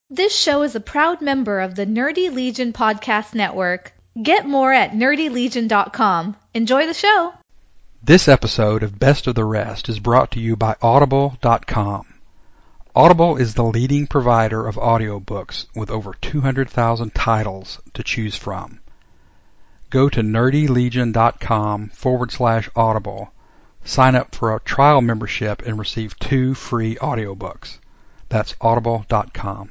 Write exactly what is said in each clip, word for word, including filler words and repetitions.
This show is a proud member of the Nerdy Legion Podcast Network. Get more at nerdy legion dot com. Enjoy the show. This episode of Best of the Rest is brought to you by audible dot com. Audible is the leading provider of audiobooks with over two hundred thousand titles to choose from. Go to nerdy legion dot com forward slash audible, sign up for a trial membership, and receive two free audiobooks. That's audible dot com.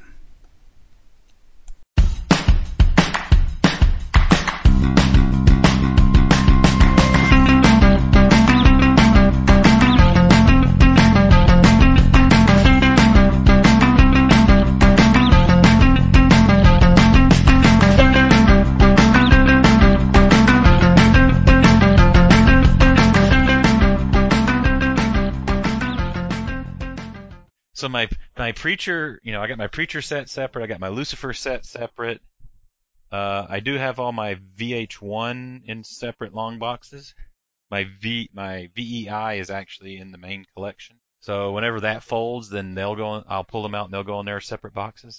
So my my preacher, you know, I got my preacher set separate. I got my Lucifer set separate. Uh, I do have all my V H one in separate long boxes. My V my V E I is actually in the main collection. So whenever that folds, then they'll go. I'll pull them out and they'll go in their separate boxes.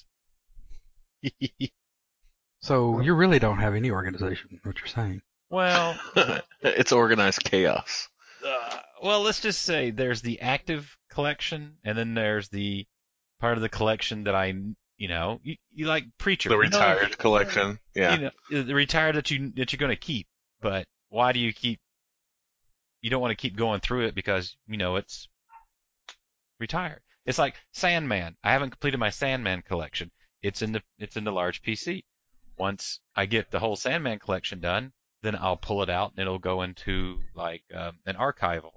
So you really don't have any organization, what you're saying. Well, it's organized chaos. Uh, well, let's just say there's the active collection, and then there's the part of the collection that I, you know, you, you like preacher. The retired you know, collection, yeah. You know, the retired that you that you're going to keep, but why do you keep? You don't want to keep going through it because you know it's retired. It's like Sandman. I haven't completed my Sandman collection. It's in the it's in the large P C. Once I get the whole Sandman collection done, then I'll pull it out and it'll go into like um, an archival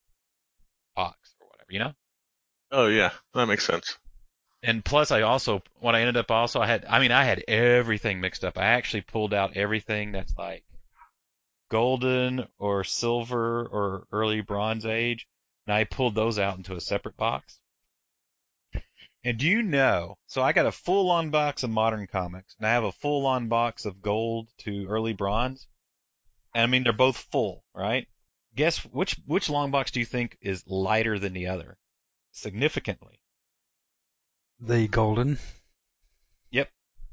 box or whatever, you know? Oh yeah, that makes sense. And plus I also, what I ended up also, I had, I mean, I had everything mixed up. I actually pulled out everything that's like golden or silver or early Bronze Age, and I pulled those out into a separate box. And do you know, so I got a full-on box of modern comics, and I have a full-on box of gold to early bronze. And I mean, they're both full, right? Guess which which long box do you think is lighter than the other? Significantly. The golden. Yep.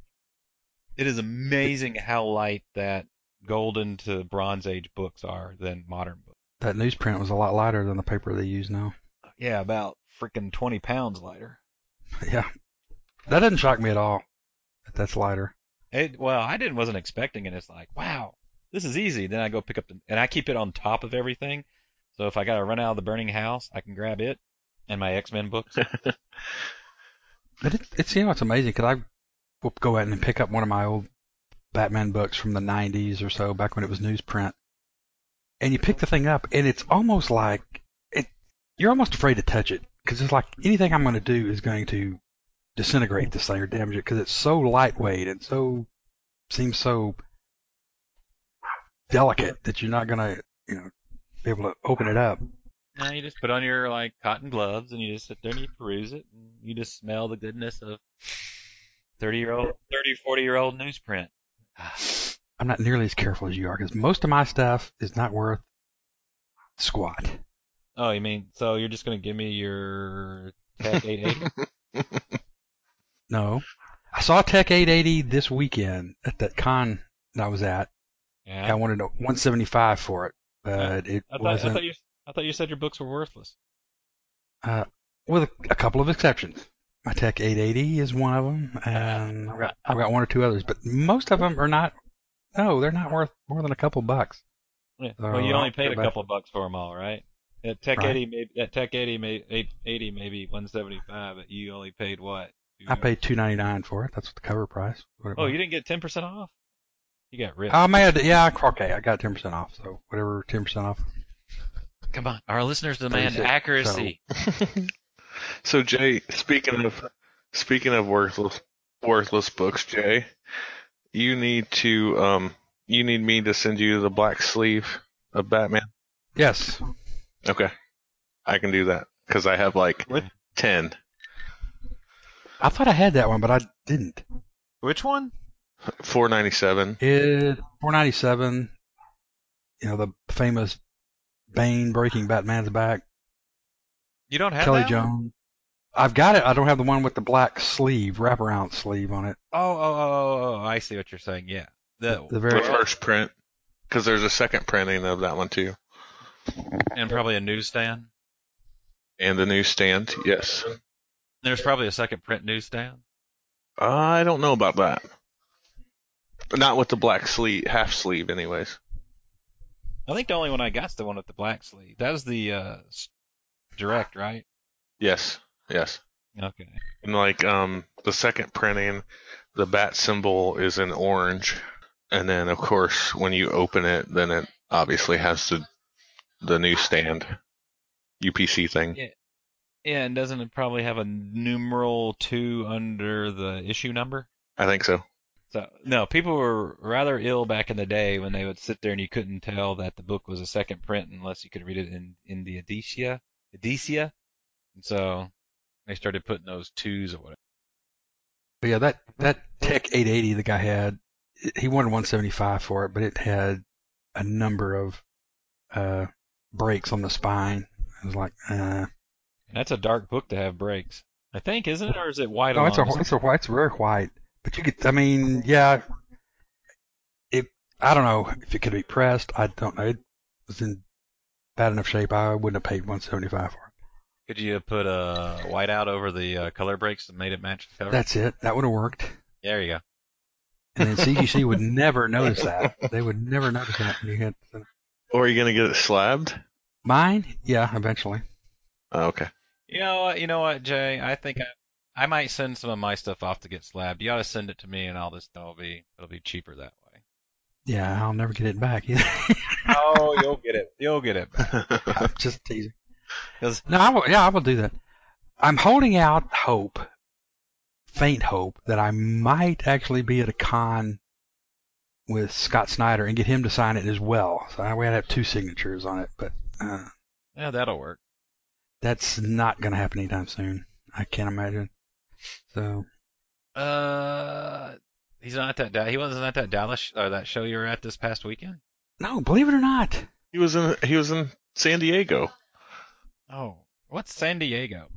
It is amazing how light that golden to Bronze Age books are than modern books. That newsprint was a lot lighter than the paper they use now. Yeah, about freaking twenty pounds lighter. Yeah. That doesn't shock me at all. That that's lighter. It, well, I didn't wasn't expecting it. It's like, wow. This is easy. Then I go pick up the, and I keep it on top of everything. So if I got to run out of the burning house, I can grab it and my X-Men books. But it, it's, you know, it's amazing because I will go out and pick up one of my old Batman books from the nineties or so, back when it was newsprint. And you pick the thing up and it's almost like, it. you're almost afraid to touch it because it's like anything I'm going to do is going to disintegrate this thing or damage it because it's so lightweight and so, seems so delicate that you're not gonna, you know, be able to open it up. No, you just put on your like cotton gloves and you just sit there and you peruse it and you just smell the goodness of thirty year old, thirty, forty year old newsprint. I'm not nearly as careful as you are because most of my stuff is not worth squat. Oh, you mean so you're just gonna give me your Tech eight eighty? No, I saw Tech eight eighty this weekend at that con that I was at. Yeah. I wanted a one seventy-five for it, but it I thought, wasn't. I thought you, I thought you said your books were worthless. Uh, with a, a couple of exceptions. My Tech eight eighty is one of them, and I've got, I've got one or two others, but most of them are not. No, they're not worth more than a couple bucks. Yeah. So Well, you only I'll paid go a back. couple of bucks for them all, right? That Tech Right. eighty, maybe that Tech eighty, may, eighty, maybe one seventy-five, but you only paid what? I paid two ninety-nine for it. That's the cover price. what it Oh, was. you didn't get ten percent off? You got ripped. I may have to, yeah, okay, I got ten percent off, so whatever, ten percent off. Come on, our listeners demand thirty-six, accuracy. So Jay, speaking of speaking of worthless worthless books, Jay, you need to um you need me to send you the black sleeve of Batman. Yes. Okay, I can do that because I have like What? ten. I thought I had that one, but I didn't. Which one? four ninety-seven. It four ninety-seven. You know, the famous Bane breaking Batman's back. You don't have Kelly that one? Jones. I've got it. I don't have the one with the black sleeve, wraparound sleeve on it. Oh, oh, oh, oh, oh, I see what you're saying. Yeah. The, The very The first print, because there's a second printing of that one too, and probably a newsstand. and the newsstand. Yes. There's probably a second print newsstand. I don't know about that. Not with the black sleeve, half sleeve, anyways. I think the only one I got's the one with the black sleeve. That was the uh, direct, right? Yes. Yes. Okay. And like um, the second printing, the bat symbol is in orange, and then of course when you open it, then it obviously has the the newsstand U P C thing. Yeah. Yeah, and doesn't it probably have a numeral two under the issue number? I think so. So no, people were rather ill back in the day when they would sit there and you couldn't tell that the book was a second print unless you could read it in in the Edisia, Edisia, and so they started putting those twos or whatever. But yeah, that that Tech eight eighty the guy had, he wanted one seventy-five for it, but it had a number of uh, breaks on the spine. I was like, uh. And that's a dark book to have breaks, I think, isn't it, or is it white? No, along it's a the it's a white, it's very white. But you could, I mean, yeah, it. I don't know if it could be pressed. I don't know. It was in bad enough shape. I wouldn't have paid one seventy-five for it. Could you have put a whiteout over the uh, color breaks and made it match the cover? That's it. That would have worked. There you go. And then C G C would never notice that. They would never notice that when you had Or are you gonna get it slabbed? mine. Yeah, eventually. Oh, okay. You know what? You know what, Jay? I think I, I might send some of my stuff off to get slabbed. You ought to send it to me, and I'll just it'll be it'll be cheaper that way. Yeah, I'll never get it back either. Oh, you'll get it. You'll get it back. I'm just teasing. 'Cause- No, I will, yeah, I will do that. I'm holding out hope, faint hope, that I might actually be at a con with Scott Snyder and get him to sign it as well. So I would have two signatures on it, but uh, yeah, that'll work. that's not going to happen anytime soon. I can't imagine. So Uh, he's not at that. Da- he wasn't at that Dallas or that show you were at this past weekend. no, believe it or not, He was in he was in San Diego. Oh, what's San Diego?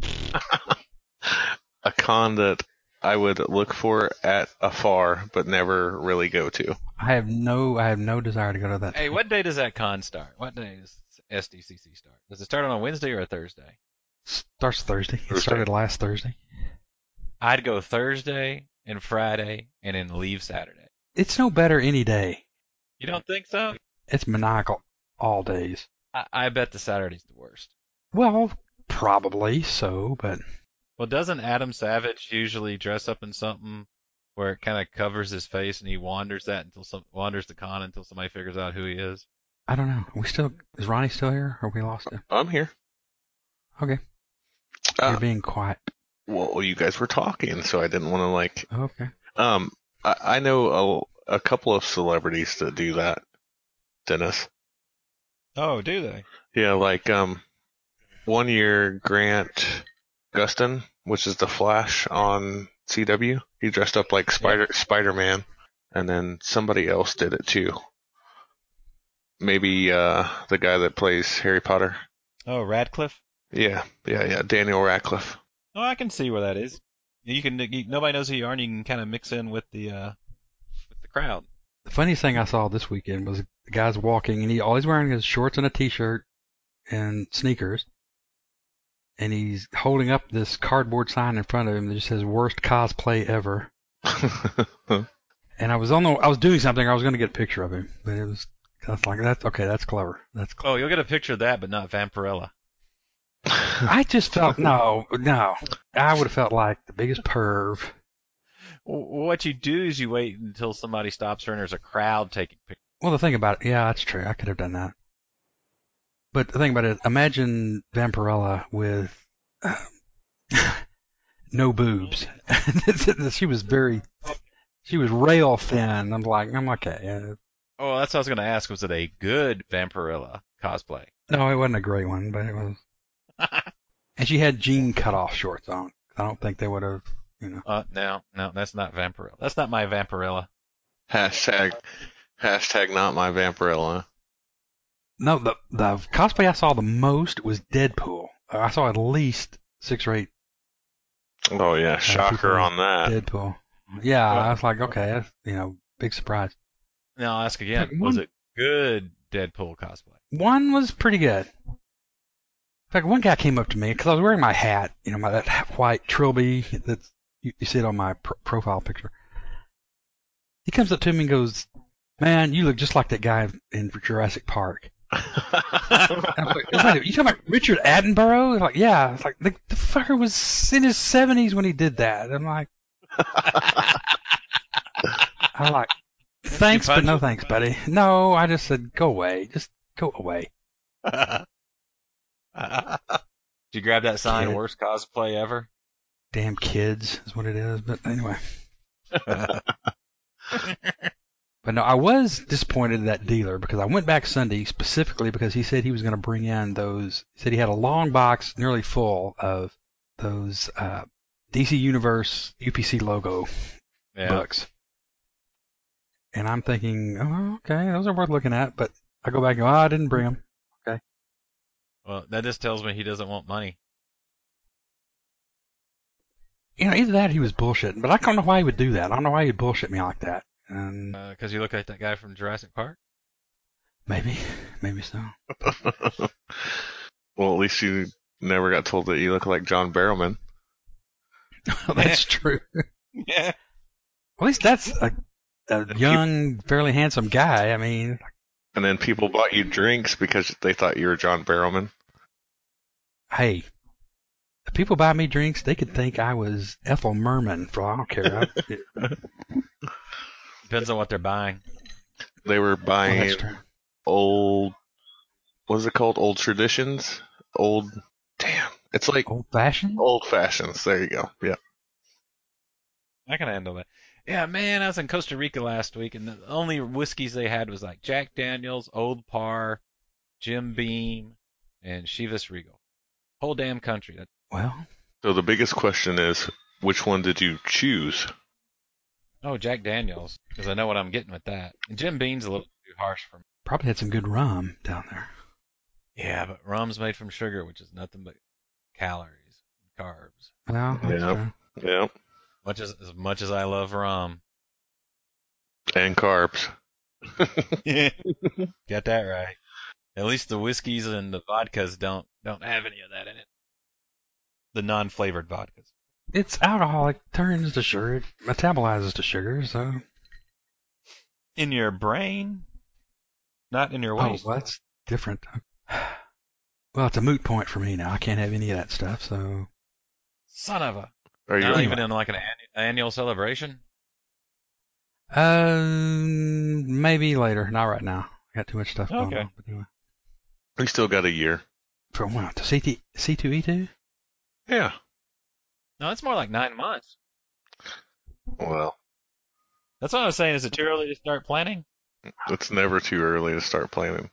A con that I would look for at afar, but never really go to. I have no, I have no desire to go to that. Hey, what day does that con start? What day does S D C C start? Does it start on a Wednesday or a Thursday? Starts Thursday. It Thursday. started last Thursday. I'd go Thursday and Friday and then leave Saturday. It's no better any day. You don't think so? It's maniacal all days. I, I bet the Saturday's the worst. Well, probably so, but Well, doesn't Adam Savage usually dress up in something where it kind of covers his face and he wanders that until some wanders the con until somebody figures out who he is? I don't know. Are we still is Ronnie still here, or we lost him? I'm here. Okay, Uh, you're being quiet. well, you guys were talking, so I didn't want to like. Okay. Um, I, I know a, a couple of celebrities that do that, Dennis. Oh, do they? Yeah, like um, one year Grant Gustin, which is the Flash on C W, he dressed up like Spider Spider Man, and then somebody else did it too. Maybe uh, the guy that plays Harry Potter. Oh, Radcliffe? Yeah, yeah, yeah, Daniel Radcliffe. Oh, I can see where that is. You can you, nobody knows who you are, and you can kind of mix in with the uh, with the crowd. The funniest thing I saw this weekend was the guy's walking, and he always wearing his shorts and a t-shirt and sneakers, and he's holding up this cardboard sign in front of him that just says "Worst cosplay ever." And I was on the, I was doing something. I was going to get a picture of him, but it was, I was like, that's okay. That's clever. That's clever. Oh, you'll get a picture of that, but not Vampirella. I just felt no, no. I would have felt like the biggest perv. What you do is you wait until somebody stops her and there's a crowd taking pictures. Well, the thing about it, yeah, that's true. I could have done that. But the thing about it, imagine Vampirella with uh, no boobs. She was very, she was rail thin. I'm like, I'm okay. Uh, Oh, that's what I was going to ask. Was it a good Vampirella cosplay? no, it wasn't a great one, but it was. And she had jean cutoff shorts on. I don't think they would have, you know. Uh, no, no, that's not Vampirella. That's not my Vampirella. hashtag, hashtag not my Vampirella. No, the the cosplay I saw the most was Deadpool. I saw at least six or eight Oh yeah, Uh, shocker people on that. Deadpool. Yeah, Well- I was like, okay, that's, you know, big surprise. Now I'll ask again. Like, Was one- it good Deadpool cosplay? One was pretty good. In fact, one guy came up to me because I was wearing my hat, you know, my that white trilby that's you, you see it on my pro- profile picture. He comes up to me and goes, "Man, you look just like that guy in Jurassic Park." I was like, "Wait a minute, you talking about Richard Attenborough?" He's like, "Yeah." It's like the, the fucker was in his seventies when he did that. I'm like, I'm like, thanks, but punch no him? thanks, buddy. No, I just said, go away. Just go away. Did you grab that sign? Kid. Worst cosplay ever? Damn kids is what it is. But anyway. But no, I was disappointed in that dealer because I went back Sunday specifically because he said he was going to bring in those. He said he had a long box nearly full of those uh, D C Universe U P C logo Yeah. books. And I'm thinking, oh, okay, those are worth looking at. But I go back and go, oh, I didn't bring them. Okay. Well, that just tells me he doesn't want money. You know, either that or he was bullshitting. But I don't know why he would do that. I don't know why he'd bullshit me like that. And Because you look like that guy from Jurassic Park? maybe, maybe so. Well, at least you never got told that you look like John Barrowman. That's true. Yeah. At least that's a, a young, fairly handsome guy. I mean, And then people bought you drinks because they thought you were John Barrowman. hey, if people buy me drinks, they could think I was Ethel Merman. For all I don't care. I, Depends on what they're buying. They were well, buying that's true. old, what is it called? Old traditions? Old, damn. It's like Old fashioned? old fashions. There you go. Yeah. I can handle that. Yeah, man, I was in Costa Rica last week, and the only whiskeys they had was like Jack Daniels, Old Par, Jim Beam, and Chivas Regal. Whole damn country. That, Well, So the biggest question is, which one did you choose? oh, Jack Daniels, because I know what I'm getting with that. And Jim Beam's a little too harsh for me. probably had some good rum down there. Yeah, but rum's made from sugar, which is nothing but calories and carbs. Well, that's Yeah. true. Yeah. Much as as much as I love rum. And carbs. Get that right. At least the whiskeys and the vodkas don't don't have any of that in it. The non-flavored vodkas. It's alcoholic, turns to sugar, it metabolizes to sugar, so. In your brain, not in your Oh, waist. well, that's different. Well, it's a moot point for me now. I can't have any of that stuff, so. Son of a. Are you? Not Anyway. even in like an annu- annual celebration. Um, maybe later. Not right now. I got too much stuff going Okay. on. But anyway. We still got a year. For what? To C T, C two E two? Yeah. No, it's more like nine months. Well, That's what I was saying. Is it too early to start planning? it's never too early to start planning.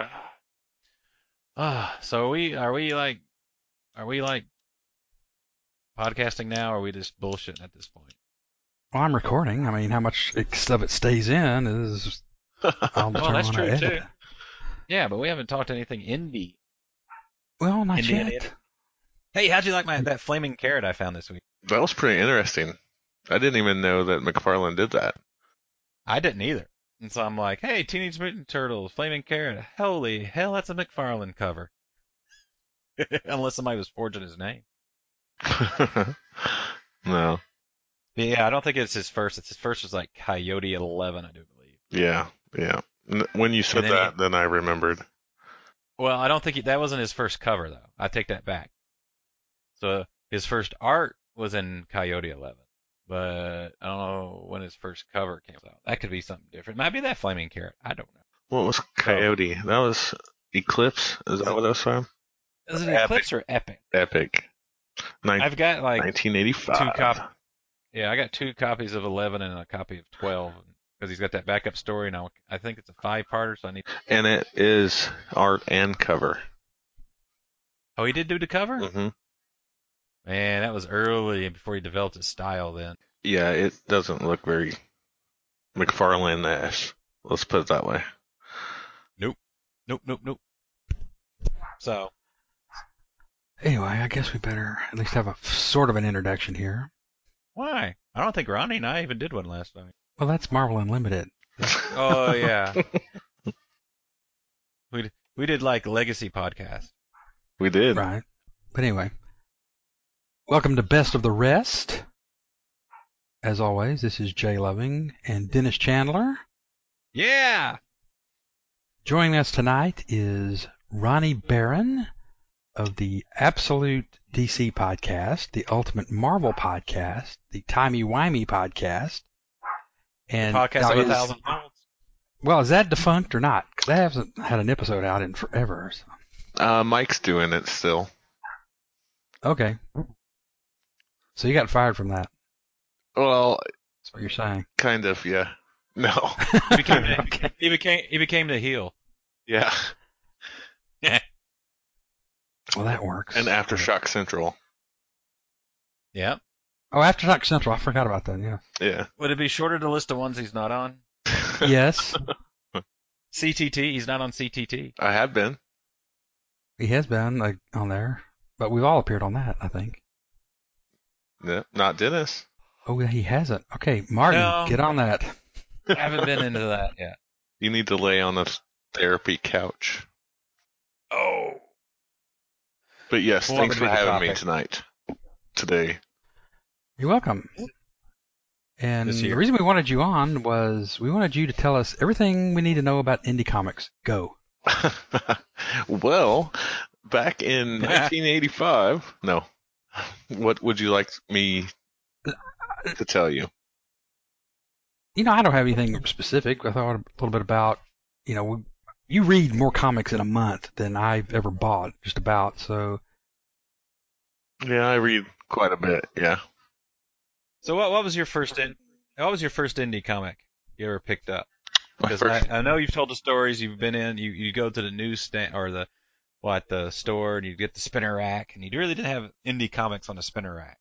Ah, so are we are we like are we like podcasting now, or are we just bullshitting at this point? Well, I'm recording. I mean, how much of it stays in is. I'll Well, determine that's when true I edit too. it. Yeah, but we haven't talked anything indie. Well, not Indie, yet. indie, indie. Hey, how'd you like my that flaming carrot I found this week? That was pretty interesting. I didn't even know that McFarlane did that. I didn't either. And so I'm like, hey, Teenage Mutant Turtles, Flaming Carrot. Holy hell, that's a McFarlane cover. Unless somebody was forging his name. No. But yeah, I don't think it's his first. It's his first was like Coyote eleven, I do believe. Yeah. Yeah. N- When you said And then that, he- then I remembered. Well, I don't think he, that wasn't his first cover though. I take that back. So his first art was in Coyote eleven, but I don't know when his first cover came out. That could be something different. Might be that Flaming Carrot. I don't know. What was Coyote? That was Eclipse? Is that what that was from? Is it Epic. Eclipse or Epic? Epic. Nin- I've got like nineteen eighty-five. two cop. Yeah, I got two copies of eleven and a copy of twelve because he's got that backup story. Now I think it's a five-parter, so I need. And it is art and cover. Oh, he did do the cover? hmm Man, that was early before he developed his style. Then. Yeah, it doesn't look very McFarlane-esque. Let's put it that way. Nope. Nope. Nope. Nope. So. Anyway, I guess we better at least have a sort of an introduction here. Why? I don't think Ronnie and I even did one last time. Well, that's Marvel Unlimited. Oh yeah. we we did like Legacy podcast. We did. Right. But anyway, welcome to Best of the Rest. As always, this is Jay Loving and Dennis Chandler. Yeah. Joining us tonight is Ronnie Barron of the Absolute D C podcast, the Ultimate Marvel podcast, the Timey Wimey podcast, and Podcast now of a is- thousand folds. Well, is that defunct or not? Because I haven't had an episode out in forever. So. Uh, Mike's doing it still. Okay. So you got fired from that. Well, That's what you're saying. kind of, yeah. No. He became the, Okay. he became he became the heel. Yeah. Well, that works. And Aftershock Central. Yeah. Oh, Aftershock Central. I forgot about that. Yeah. Yeah. Would it be shorter to list the ones he's not on? Yes, C T T. He's not on C T T. I have been. he has been like, on there, but we've all appeared on that, I think. Yeah, not Dennis. Oh, yeah, he hasn't. Okay, Martin, No. get on that. I haven't been into that yet. You need to lay on a therapy couch. Oh. But yes, Well, thanks what for would be the having me topic? tonight. Today. You're welcome. And This the year. reason we wanted you on was we wanted you to tell us everything we need to know about indie comics. Go. Well, back in nineteen eighty-five, no. What would you like me to tell you? You know, I don't have anything specific. I thought a little bit about, you know, we, you read more comics in a month than I've ever bought, just about. So, Yeah, I read quite a bit, yeah. So what what was your first in what was your first indie comic you ever picked up? My Because first, I, I know you've told the stories you've been in. You you go to the newsstand or the what the store and you get the spinner rack and you really didn't have indie comics on the spinner rack.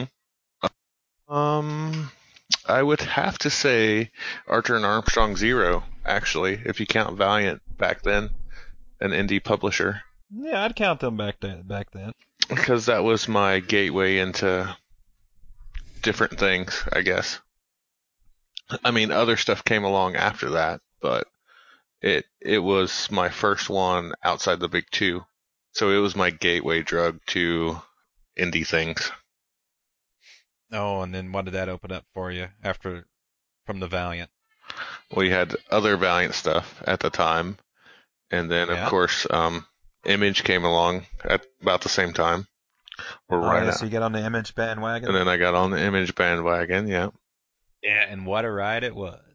hmm Um, I would have to say Archer and Armstrong Zero, actually, if you count Valiant back then, an indie publisher, Yeah, I'd count them back then. Back then. because that was my gateway into different things, I guess. I mean, other stuff came along after that, but it it was my first one outside the big two, so it was my gateway drug to indie things. Oh, and then what did that open up for you after from the Valiant? We had other Valiant stuff at the time, and then Yeah. of course, um, Image came along at about the same time, or Oh, right yeah, out. so you get on the Image bandwagon. And then I got on the Image bandwagon. Yeah, Yeah, and what a ride it was.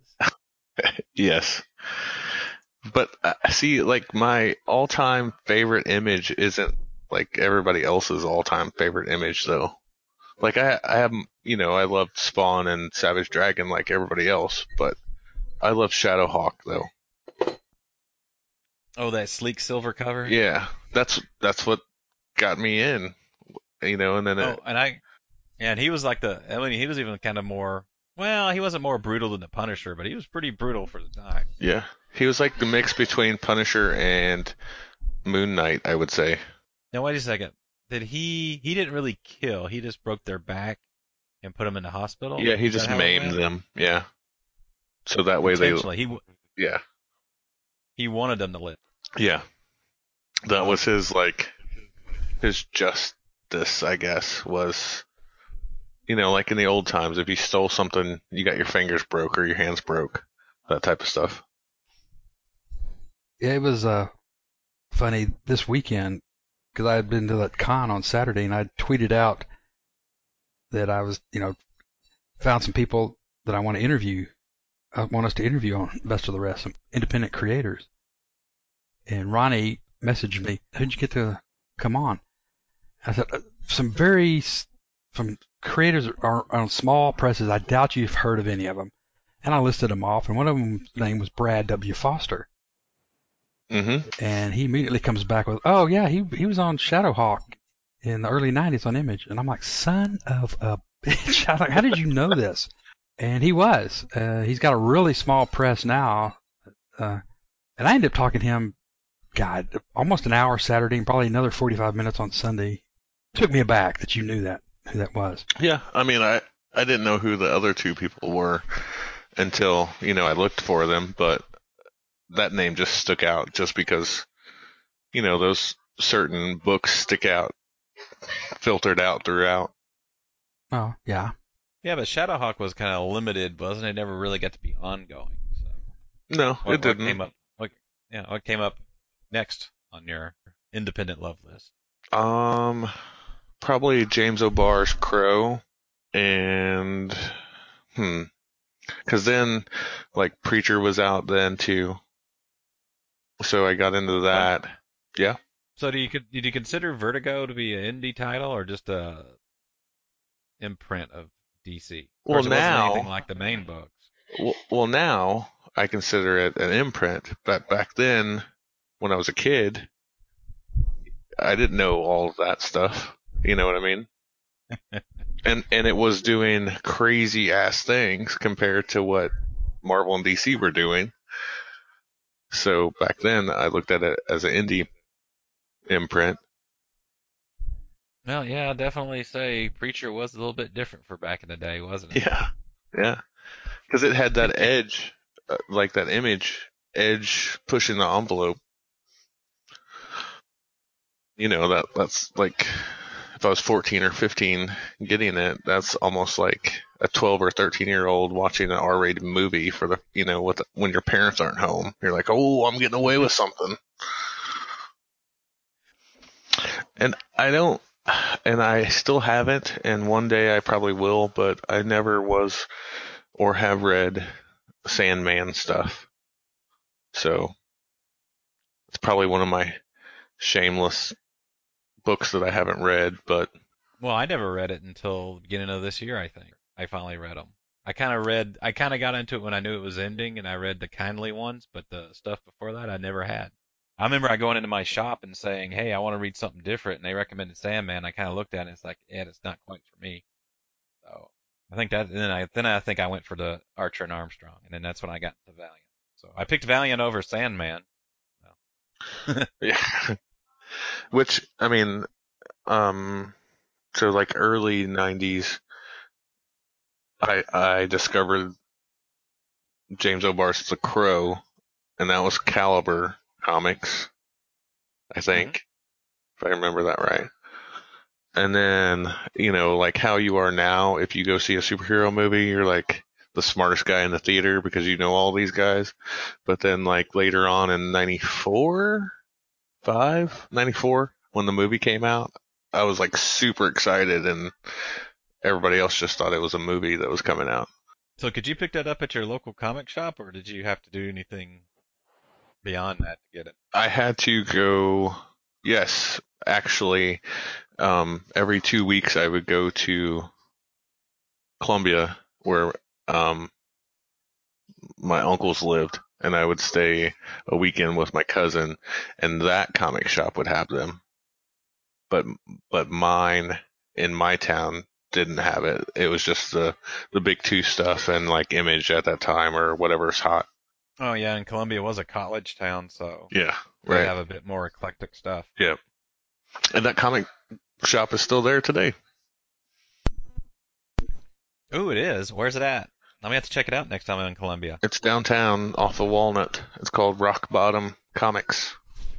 yes. But uh, see, like my all-time favorite Image isn't like everybody else's all-time favorite Image, though. Like I, I have, you know, I loved Spawn and Savage Dragon like everybody else, but I love Shadowhawk though. Oh, that sleek silver cover. Yeah, that's that's what got me in, you know. And then Oh, it, and I, yeah, and he was like the. I mean, he was even kind of more. Well, he wasn't more brutal than the Punisher, but he was pretty brutal for the time. yeah, he was like the mix between Punisher and Moon Knight, I would say. Now wait a second. Did he? He didn't really kill. He just broke their back and put them in the hospital. Yeah, he Is that just how it maimed went? them. Yeah, so that way they, Intentionally. He w- yeah, he wanted them to live. yeah, that was his like his justice, I guess, was. You know, like in the old times, if you stole something, you got your fingers broke or your hands broke, that type of stuff. Yeah, it was uh, funny this weekend because I had been to that con on Saturday and I tweeted out that I was, you know, found some people that I want to interview. I want us to interview on Best of the Rest, some independent creators. And Ronnie messaged me, "Who'd you get to come on?" I said, uh, "Some very, s- from creators are on small presses. I doubt you've heard of any of them." And I listed them off, and one of them's name was Brad W. Foster. Mm-hmm. And he immediately comes back with, "Oh yeah, he he was on Shadowhawk in the early nineties on Image." And I'm like, "Son of a bitch! I'm like, how did you know this?" And he was. Uh, he's got a really small press now, uh, and I ended up talking to him, God, almost an hour Saturday and probably another forty-five minutes on Sunday. Took me aback that you knew that who that was. Yeah, I mean, I I didn't know who the other two people were until, you know, I looked for them, but that name just stuck out just because, you know, those certain books stick out, filtered out throughout. Oh, yeah. Yeah, but Shadowhawk was kind of limited, wasn't it? It never really got to be ongoing. So No, what, it what didn't. came up? What yeah? What came up next on your independent love list? Um, probably James O'Barr's Crow, and hmm, because then like Preacher was out then too, so I got into that. Yeah. So do you did you consider Vertigo to be an indie title or just a imprint of D C? Of Well, course, it wasn't anything now, like the main books. well, well, now I consider it an imprint, but back then, when I was a kid, I didn't know all of that stuff. You know what I mean? And and it was doing crazy ass things compared to what Marvel and D C were doing. So back then, I looked at it as an indie imprint. Well, yeah, I'd definitely say Preacher was a little bit different for back in the day, wasn't it? Yeah, yeah, because it had that edge, uh, like that image edge pushing the envelope. You know that that's like if I was fourteen or fifteen getting it, that's almost like a twelve or thirteen year old watching an R-rated movie for the, you know, with the, when your parents aren't home. You're like, oh, I'm getting away with something. And I don't, and I still haven't, and one day I probably will, but I never was or have read Sandman stuff. So it's probably one of my shameless books that I haven't read, but Well, I never read it until the beginning of this year, I think. I finally read them. I kind of read, I kind of got into it when I knew it was ending, and I read the kindly ones, but the stuff before that I never had. I remember I going into my shop and saying, "Hey, I want to read something different," and they recommended Sandman. I kind of looked at it, and it's like, yeah, it's not quite for me. So I think that, and then I, then I think I went for the Archer and Armstrong, and then that's when I got into Valiant. So I picked Valiant over Sandman. So. yeah. Which, I mean, um, so like early nineties, I I discovered James O'Barr's The Crow, and that was Caliber Comics, I Mm-hmm. think, if I remember that right. And then, you know, like How You Are Now, if you go see a superhero movie, you're like the smartest guy in the theater because you know all these guys. But then, like later on in ninety-four, five, ninety-four, when the movie came out, I was like super excited, and everybody else just thought it was a movie that was coming out. So could you pick that up at your local comic shop, or did you have to do anything beyond that to get it? I had to go, yes, actually, um, every two weeks I would go to Columbia where um, my uncles lived, and I would stay a weekend with my cousin, and that comic shop would have them. But but mine in my town didn't have it. It was just the the big two stuff and like Image at that time or whatever's hot. Oh yeah, and Columbia was a college town, so Yeah, they right. have a bit more eclectic stuff. Yeah, and that comic shop is still there today. Ooh, it is. Where's it at? I'm gonna have to check it out next time I'm in Columbia. It's downtown off of Walnut. It's called Rock Bottom Comics.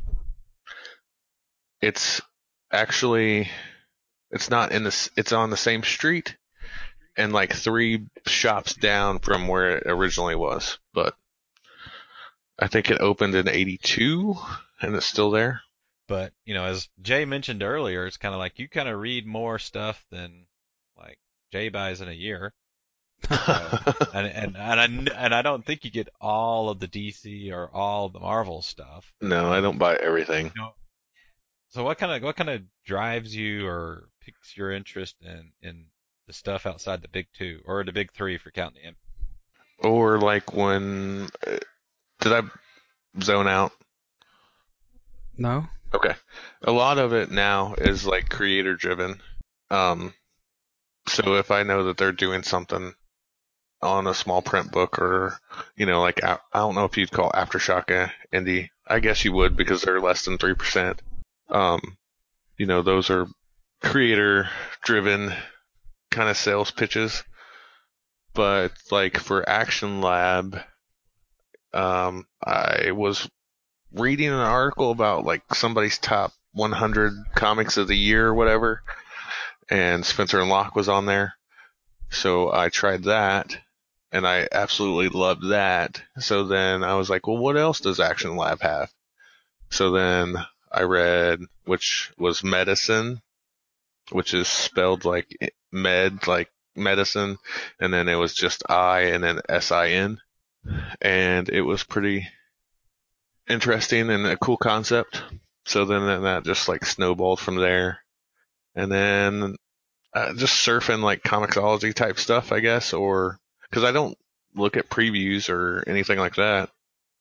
It's actually it's not in this. It's on the same street and like three shops down from where it originally was. But I think it opened in eighty-two and it's still there. But you know, as Jay mentioned earlier, it's kind of like you kind of read more stuff than like Jay buys in a year. So, and and and I and I don't think you get all of the D C or all of the Marvel stuff. No, I Um, don't buy everything. you know, so what kind of what kind of drives you or piques your interest in in the stuff outside the big two or the big three for counting the M? Or like when did I zone out? No? Okay. A lot of it now is like creator driven. Um, so if I know that they're doing something on a small print book or, you know, like, I don't know if you'd call Aftershock a indie. I guess you would because they're less than three percent. Um, you know, those are creator-driven kind of sales pitches. But like for Action Lab, um, I was reading an article about like somebody's top one hundred comics of the year or whatever, and Spencer and Locke was on there. So I tried that, and I absolutely loved that. So then I was like, well, what else does Action Lab have? So then I read, which was Medicine, which is spelled like med, like medicine, and then it was just I and then S I N. And it was pretty interesting and a cool concept. So then, then that just like snowballed from there. And then uh, just surfing like comicsology type stuff, I guess, or because I don't look at previews or anything like that.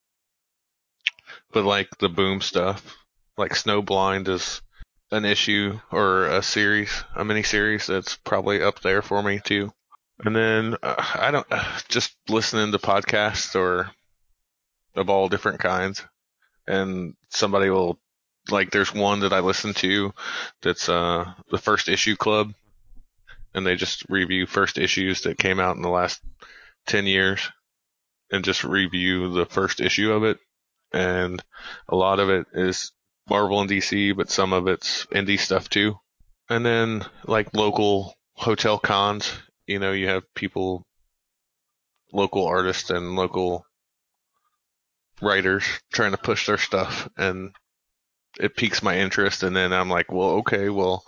But like the Boom stuff, like Snowblind is an issue or a series, a mini series that's probably up there for me too. And then uh, I don't uh, just listening to podcasts or of all different kinds, and somebody will like. There's one that I listen to that's uh the First Issue Club, and they just review first issues that came out in the last ten years, and just review the first issue of it. And a lot of it is Marvel and D C, but some of it's indie stuff too. And then like local hotel cons, you know, you have people, local artists and local writers trying to push their stuff, and it piques my interest. And then I'm like, well, okay, well,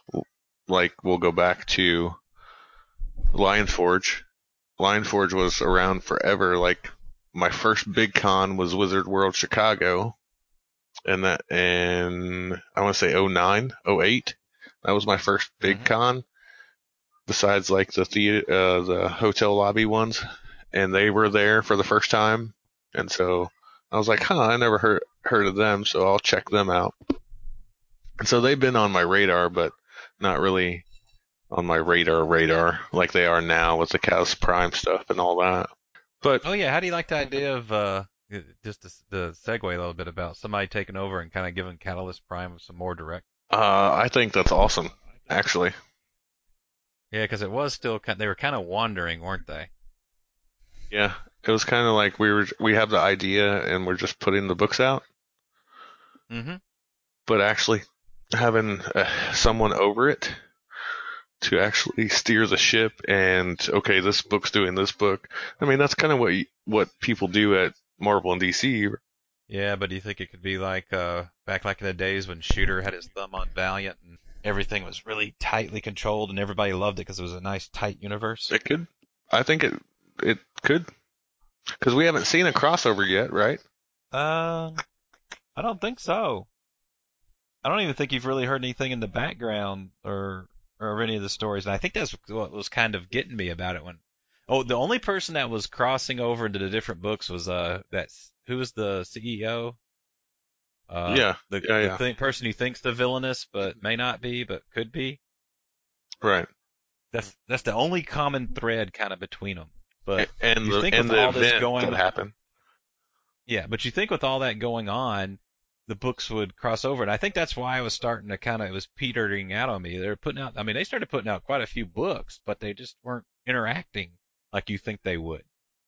like we'll go back to Lion Forge. Lion Forge was around forever. Like my first big con was Wizard World Chicago, and that, and I want to say oh nine, oh eight. That was my first big mm-hmm. con, besides like the theater, uh, the hotel lobby ones, and they were there for the first time, and so I was like, huh, I never heard heard of them, so I'll check them out. And so they've been on my radar, but not really on my radar radar like they are now with the Catalyst Prime stuff and all that. But oh yeah, how do you like the idea of uh, just to, to segue a little bit about somebody taking over and kind of giving Catalyst Prime some more direct? Uh, I think that's awesome, actually. Yeah, because it was still kind. They were kind of wandering, weren't they? Yeah, it was kind of like we were. We have the idea and we're just putting the books out. Mm-hmm. But actually, having uh, someone over it to actually steer the ship and okay, this book's doing this book. I mean, that's kind of what you, what people do at Marvel and D C. Yeah, but do you think it could be like uh, back like in the days when Shooter had his thumb on Valiant and everything was really tightly controlled and everybody loved it because it was a nice tight universe? It could. I think it it could, because we haven't seen a crossover yet, right? Uh, I don't think so. I don't even think you've really heard anything in the background or or any of the stories, and I think that's what was kind of getting me about it. When oh, the only person that was crossing over into the different books was uh that's who was the C E O? Uh, yeah, the, yeah, the yeah. thing, person who thinks the villainous, but may not be, but could be. Right. That's that's the only common thread kind of between them. But and you the, think and with the all this event going, that happened. Yeah, but you think with all that going on, the books would cross over, and I think that's why I was starting to kind of it was petering out on me. They're putting out, I mean, they started putting out quite a few books, but they just weren't interacting like you think they would.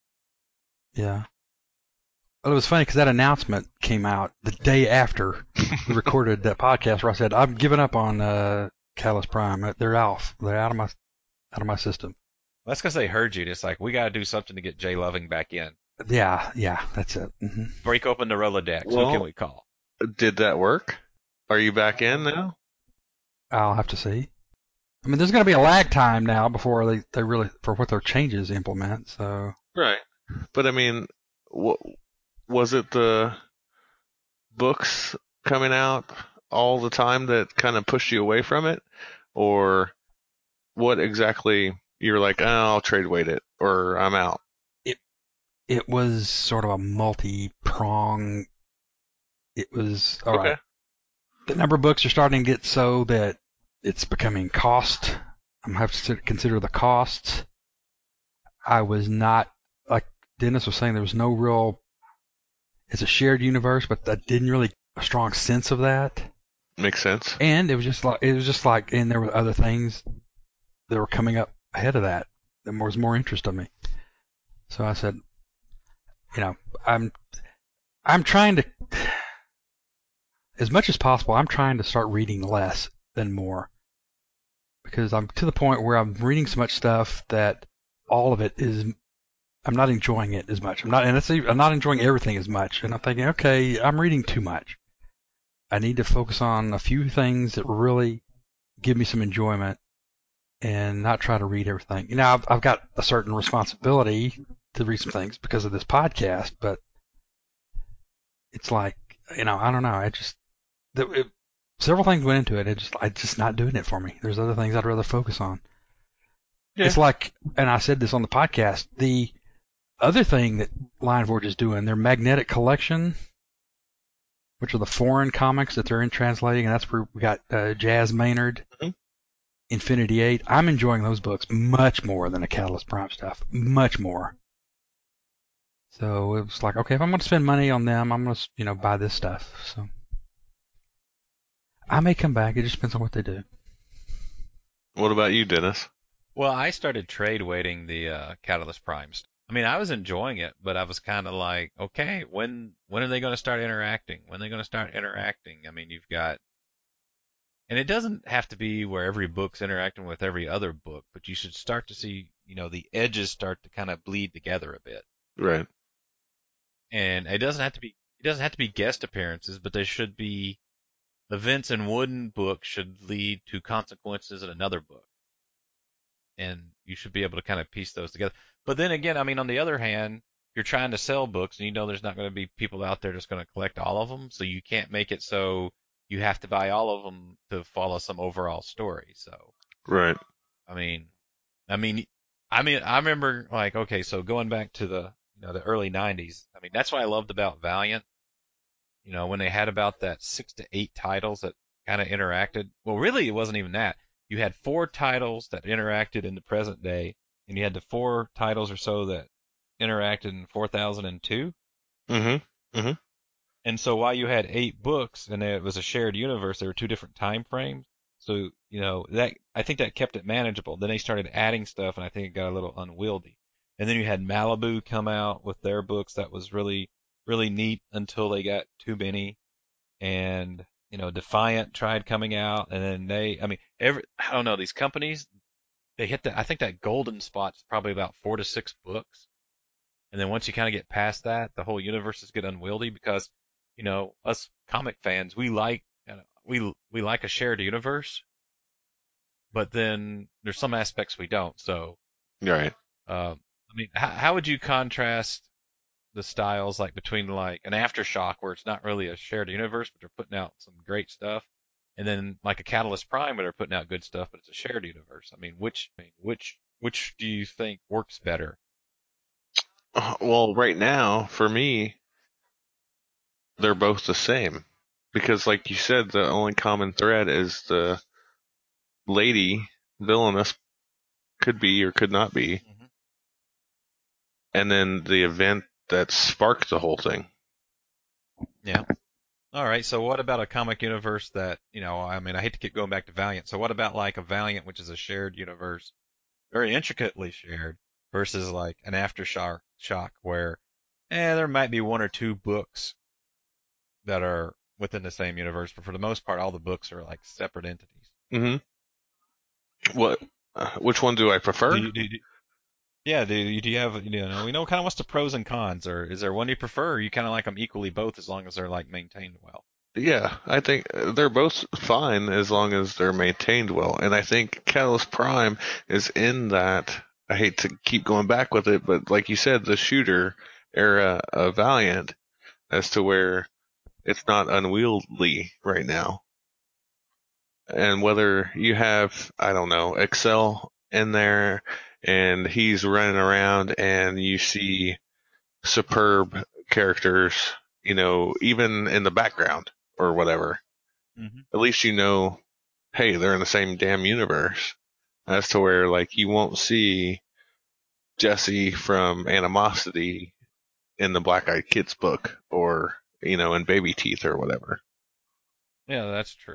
Yeah. Well, it was funny because that announcement came out the day after we recorded that podcast where I said, I'm giving up on uh, Catalyst Prime. They're off. They're out of my out of my system. Well, that's because they heard you. It's like, we got to do something to get Jay Loving back in. Yeah, yeah, that's it. Mm-hmm. Break open the Rolodex. Well, Who can we call? Did that work? Are you back in now? I'll have to see. I mean, there's going to be a lag time now before they, they really, for what their changes implement, so. Right. But I mean, what, was it the books coming out all the time that kind of pushed you away from it? Or what exactly you're like, oh, I'll trade weight it, or I'm out? It, it was sort of a multi-prong. It was, all okay. right. The number of books are starting to get so that it's becoming cost. I'm going to have to consider the costs. I was not, like Dennis was saying, there was no real, it's a shared universe, but I didn't really a strong sense of that. Makes sense. And it was just like it was just like, and there were other things that were coming up ahead of that that was more interest of me. So I said, you know, I'm I'm trying to, as much as possible, I'm trying to start reading less than more, because I'm to the point where I'm reading so much stuff that all of it is, I'm not enjoying it as much. I'm not, and it's, I'm not enjoying everything as much. And I'm thinking, okay, I'm reading too much. I need to focus on a few things that really give me some enjoyment and not try to read everything. You know, I've, I've got a certain responsibility to read some things because of this podcast, but it's like, you know, I don't know. I just, the, it, several things went into it. It just, it's just not doing it for me. There's other things I'd rather focus on. Yeah. It's like, and I said this on the podcast, the other thing that Lion Forge is doing, their magnetic collection, which are the foreign comics that they're in translating, and that's where we got uh, Jazz Maynard, mm-hmm. Infinity Eight. I'm enjoying those books much more than the Catalyst Prime stuff, much more. So it was like, okay, if I'm going to spend money on them, I'm going to, you know, buy this stuff. So I may come back. It just depends on what they do. What about you, Dennis? Well, I started trade waiting the uh, Catalyst Primes. I mean, I was enjoying it, but I was kind of like, okay, when when are they going to start interacting? When are they going to start interacting? I mean, you've got, and it doesn't have to be where every book's interacting with every other book, but you should start to see, you know, the edges start to kind of bleed together a bit. Right. And it doesn't have to be it doesn't have to be guest appearances, but there should be events in one book should lead to consequences in another book. And you should be able to kind of piece those together. But then again, I mean, on the other hand, you're trying to sell books, and you know there's not going to be people out there just going to collect all of them, so you can't make it so you have to buy all of them to follow some overall story. So, right. I mean, I mean, I mean, I remember like, okay, so going back to the you know the early nineties, I mean, that's what I loved about Valiant. You know, when they had about that six to eight titles that kind of interacted. Well, really, it wasn't even that. You had four titles that interacted in the present day, and you had the four titles or so that interacted in four thousand two. Mm-hmm. Mm-hmm. And so while you had eight books and it was a shared universe, there were two different time frames. So, you know, that I think that kept it manageable. Then they started adding stuff, and I think it got a little unwieldy. And then you had Malibu come out with their books that was really, really neat until they got too many. And you know, Defiant tried coming out, and then they, I mean, every, I don't know, these companies, they hit that, I think that golden spot's probably about four to six books. And then once you kind of get past that, the whole universes get unwieldy because, you know, us comic fans, we like, you know, we, we like a shared universe, but then there's some aspects we don't. So, Right. uh, I mean, how, how would you contrast the styles like between like an Aftershock where it's not really a shared universe, but they're putting out some great stuff, and then like a Catalyst Prime where they're putting out good stuff, but it's a shared universe. I mean, which I mean, which which do you think works better? Uh, Well, right now, for me, they're both the same. Because, like you said, the only common thread is the lady, villainous, could be or could not be, Mm-hmm. and then the event that sparked the whole thing. Yeah. All right. So what about a comic universe that you know? I mean, I hate to keep going back to Valiant. So what about like a Valiant, which is a shared universe, very intricately shared, versus like an Aftershock, shock where, eh, there might be one or two books that are within the same universe, but for the most part, all the books are like separate entities. Mm-hmm. What? Uh, which one do I prefer? Do you, do you, yeah, do you, do you have, you know, we know kind of what's the pros and cons, or is there one you prefer, or you kind of like them equally both as long as they're like maintained well? Yeah, I think they're both fine as long as they're maintained well. And I think Catalyst Prime is in that. I hate to keep going back with it, but like you said, the shooter era of Valiant, as to where it's not unwieldy right now. And whether you have, I don't know, Excel in there and he's running around and you see superb characters, you know, even in the background or whatever, Mm-hmm. at least you know, hey, they're in the same damn universe. As to where, like, you won't see Jesse from Animosity in the Black Eyed Kids book or, you know, in Baby Teeth or whatever. Yeah, that's true.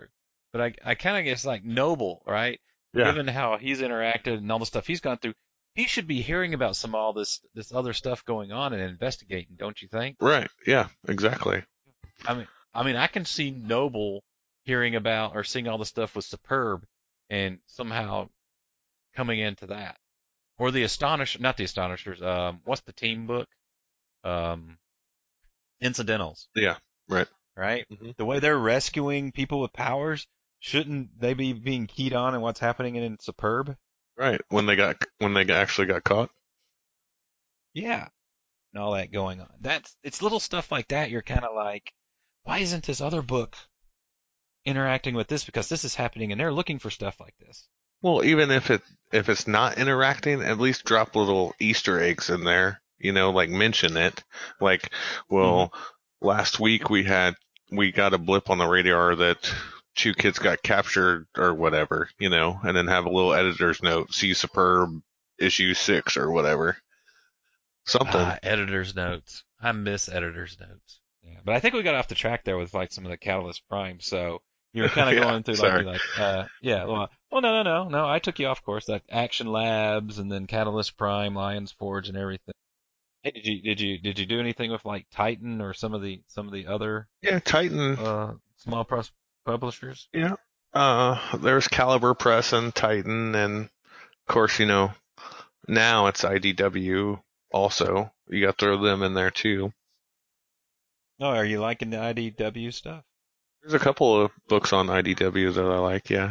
but I I kind of guess like Noble, right? Yeah. Given how he's interacted and all the stuff he's gone through, he should be hearing about some all this this other stuff going on and investigating, don't you think? Right. Yeah. Exactly. I mean, I mean, I can see Noble hearing about or seeing all the stuff with Superb and somehow coming into that. Or the Astonish, not the Astonishers. Um, what's the team book? Um, Incidentals, Yeah. Right. right? Mhm. The way they're rescuing people with powers, shouldn't they be being keyed on in what's happening in Superb? Right. When they got when they got- actually got caught. Yeah, and all that going on. That's it's little stuff like that. You're kind of like, why isn't this other book interacting with this? Because this is happening, and they're looking for stuff like this. Well, even if it if it's not interacting, at least drop little Easter eggs in there. You know, like mention it. Like, well, last week we had we got a blip on the radar that two kids got captured or whatever. You know, and then have a little editor's note. See Superb issue six or whatever. Something. Ah, editor's notes. I miss editor's notes. Yeah, but I think we got off the track there with like some of the Catalyst Prime. So you were kind of Yeah, going through sorry. like, like, uh, yeah. Well, well, no, no, no, no. I took you off course. That Action Labs and then Catalyst Prime, Lions Forge, and everything. Hey, did you did you did you do anything with like Titan or some of the some of the other Yeah, Titan. uh small pros- publishers? Yeah. Uh, there's Caliber Press and Titan, and of course, you know, now it's I D W also. You got to throw them in there too. No, are you liking the I D W stuff? There's a couple of books on I D W that I like, yeah.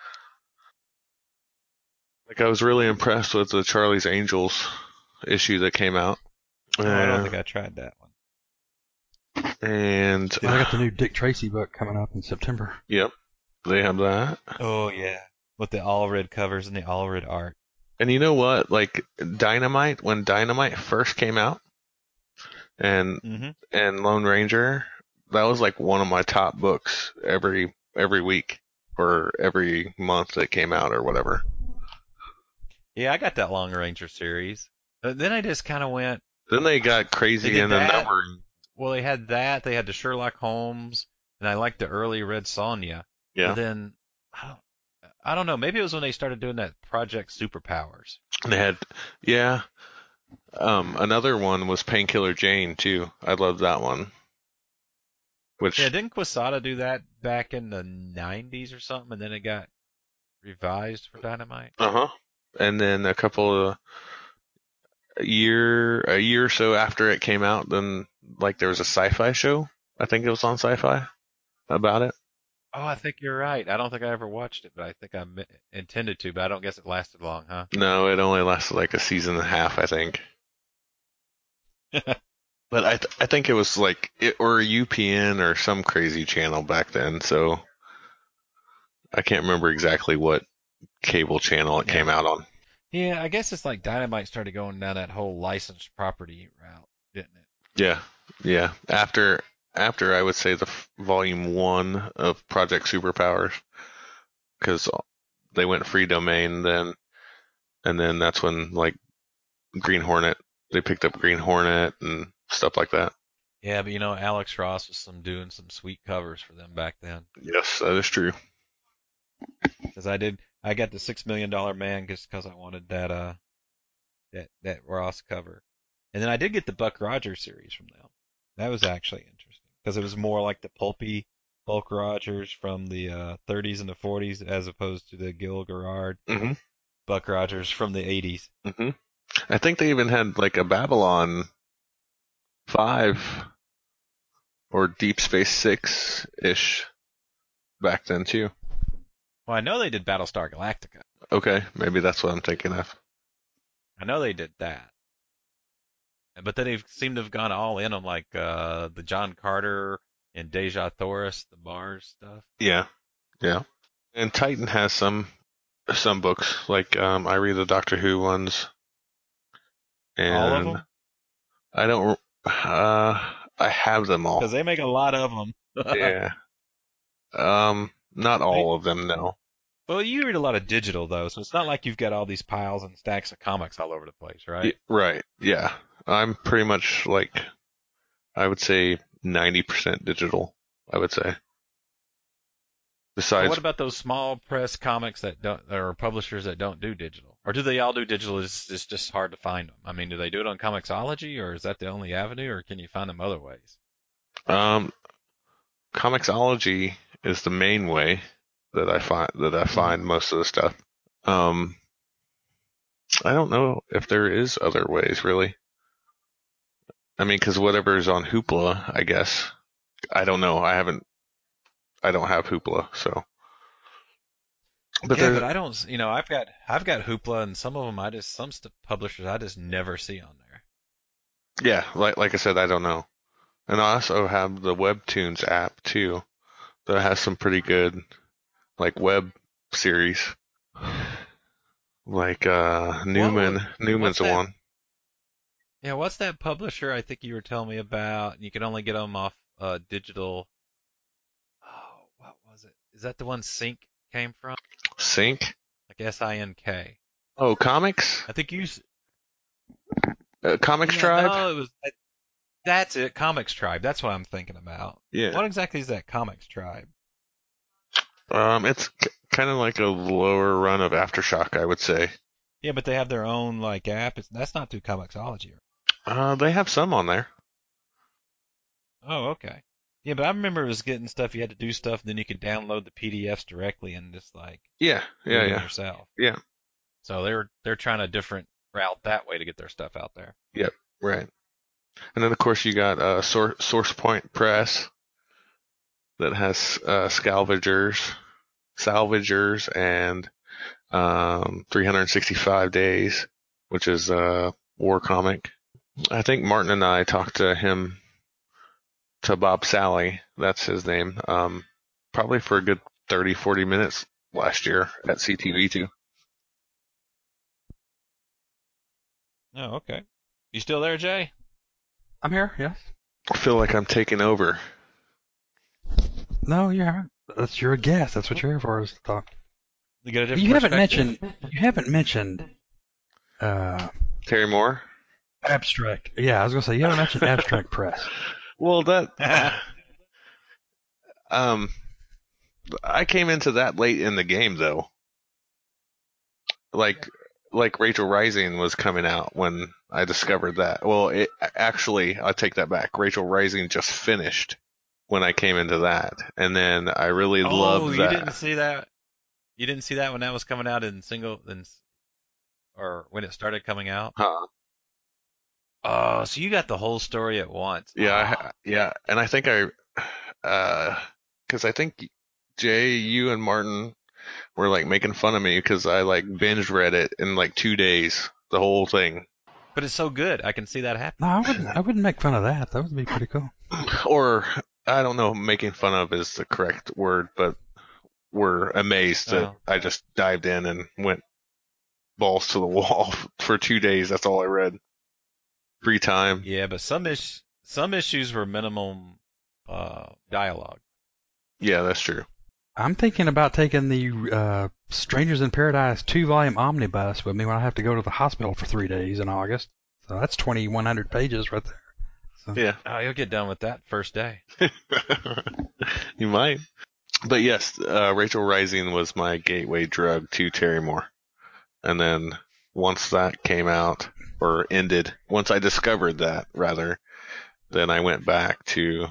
Like I was really impressed with the Charlie's Angels issue that came out. Oh, I don't Uh, think I tried that one. and I got the new Dick Tracy book coming up in September. Yep, they have that. Oh yeah, with the all red covers and the all red art. And you know what? Like Dynamite, when Dynamite first came out, and Mm-hmm. and Lone Ranger, that was like one of my top books every every week or every month that came out or whatever. Yeah, I got that Long Ranger series. But then I just kind of went. Then they got They crazy did in the that. numbering. Well, they had that. They had the Sherlock Holmes, and I liked the early Red Sonja. Yeah, But then I don't, I don't know. Maybe it was when they started doing that Project Superpowers. they had yeah. Um, another one was Painkiller Jane too. I loved that one. Which Yeah, didn't Quesada do that back in the nineties or something, and then it got revised for Dynamite? uh huh. And then a couple of a year a year or so after it came out, then like there was a sci-fi show. I think it was on Sci-Fi about it. Oh, I think you're right. I don't think I ever watched it, but I think I mi- intended to, but I don't guess it lasted long, huh? No, it only lasted like a season and a half, I think. But I th- I think it was like it or U P N or some crazy channel back then. So I can't remember exactly what cable channel it Yeah. came out on. Yeah, I guess it's like Dynamite started going down that whole licensed property route, didn't it? Yeah, yeah. After after I would say the f- volume one of Project Superpowers, because they went free domain then, and then that's when like Green Hornet, they picked up Green Hornet and stuff like that. Yeah, but you know, Alex Ross was some doing some sweet covers for them back then. Yes, that is true. Because I did, I got the Six Million Dollar Man just because I wanted that uh that that Ross cover, and then I did get the Buck Rogers series from them. That was actually interesting because it was more like the pulpy Buck Rogers from the uh, thirties and the forties as opposed to the Gil Gerard hmm Buck Rogers from the eighties. hmm I think they even had like a Babylon five or Deep Space Six ish back then too. Well, I know they did Battlestar Galactica. Okay, maybe that's what I'm thinking of. I know they did that. But then they seem to have gone all in on like uh, the John Carter and Deja Thoris, the Mars stuff. Yeah, yeah. And Titan has some some books like um, I read the Doctor Who ones, and All of them? I don't. Uh, I have them all. Because they make a lot of them. Yeah. Um, not all of them, no. Well, you read a lot of digital though, so it's not like you've got all these piles and stacks of comics all over the place, right? Y- right. Yeah. I'm pretty much like, I would say ninety percent digital. I would say. So Besides, what about those small press comics that don't, or publishers that don't do digital? Or do they all do digital? It's, it's just hard to find them. I mean, do they do it on Comixology, or is that the only avenue, or can you find them other ways? um, Comixology is the main way that I find that I find Mm-hmm. most of the stuff. Um, I don't know if there is other ways really. I mean, because whatever's on Hoopla, I guess. I don't know. I haven't. I don't have Hoopla, so. But Yeah, there's, but I don't, you know, I've got I've got Hoopla, and some of them I just some st- publishers I just never see on there. yeah, like like I said, I don't know. And I also have the Webtoons app too, that has some pretty good like web series. Like uh What wa- Newman, Newman's what's the that? one. Yeah, what's that publisher I think you were telling me about? You can only get them off uh digital. Oh, what was it? Is that the one Sync came from? Sync. Like S I N K. Oh, comics. I think you. s- Uh, comics Yeah, Tribe. no, it was. That's it. Comics Tribe. That's what I'm thinking about. Yeah. What exactly is that Comics Tribe? Um, it's k- kind of like a lower run of Aftershock, I would say. Yeah, but they have their own like app. It's, that's not through Comixology. Uh, they have some on there. Oh, okay. Yeah, but I remember it was getting stuff. You had to do stuff, then you could download the P D Fs directly and just like Yeah, yeah, read them yeah, yourself. yeah. So they're they're trying a different route that way to get their stuff out there. Yep, right. And then of course you got uh Source Source Point Press that has uh Scavengers, Salvagers, and um three hundred sixty-five Days, which is a war comic. I think Martin and I talked to him, to Bob Sally, that's his name, um, probably for a good thirty, forty minutes last year at C T V two. Oh, okay. You still there, Jay? I'm here, yes. I feel like I'm taking over. No, you're that's you're a guest. That's what you're here for, is to talk. You get a different You haven't perspective? mentioned you haven't mentioned uh Terry Moore? abstract. Yeah, I was gonna say you haven't mentioned abstract press. Well, that, um, I came into that late in the game though. Like, like Rachel Rising was coming out when I discovered that. Well, it actually, I take that back. Rachel Rising just finished when I came into that, and then I really Oh, loved you that. didn't see that? You didn't see that when that was coming out in single, in, s- or when it started coming out? Huh. Oh, so you got the whole story at once. Yeah, I, Ah. ha- yeah, and I think I, uh, because I think Jay, you and Martin were like making fun of me because I like binge read it in like two days, the whole thing. But it's so good. I can see that No, happening. I wouldn't I wouldn't make fun of that. That would be pretty cool. Or I don't know, making fun of is the correct word, but we're amazed that Oh. I just dived in and went balls to the wall for two days. That's all I read. Free time. Yeah, but some ish, some issues were minimum uh, dialogue. Yeah, that's true. I'm thinking about taking the uh, Strangers in Paradise two volume omnibus with me when I have to go to the hospital for three days in August. So that's twenty-one hundred pages right there. So. Yeah. Oh, you'll get done with that first day. You might. But yes, uh, Rachel Rising was my gateway drug to Terry Moore. And then once that came out, or ended, once I discovered that, rather, then I went back to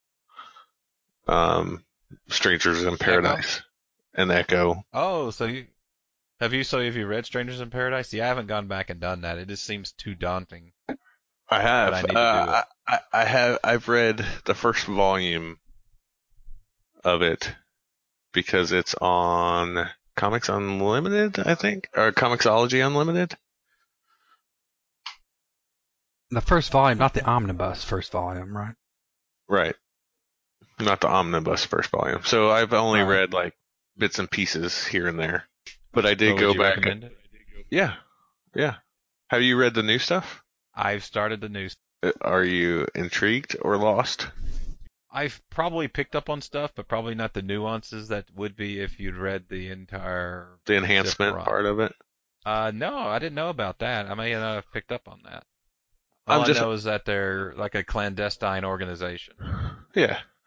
um, Strangers in Paradise and Echo. Oh, so you have you so have you read Strangers in Paradise? Yeah, I haven't gone back and done that. It just seems too daunting. I have. But I need to do uh, I, I have. I've read the first volume of it because it's on Comics Unlimited, I think, or Comixology Unlimited. The first volume, not the omnibus first volume, right? Right. Not the omnibus first volume. So I've only Right. read like bits and pieces here and there. But I So did would go you back. recommend it? Yeah. Yeah. Have you read the new stuff? I've started the news. Uh, Are you intrigued or lost? I've probably picked up on stuff, but probably not the nuances that would be if you'd read the entire The enhancement zip run. part of it? Uh, no, I didn't know about that. I may not have picked up on that. I'm All just- I know is that they're like a clandestine organization. Yeah.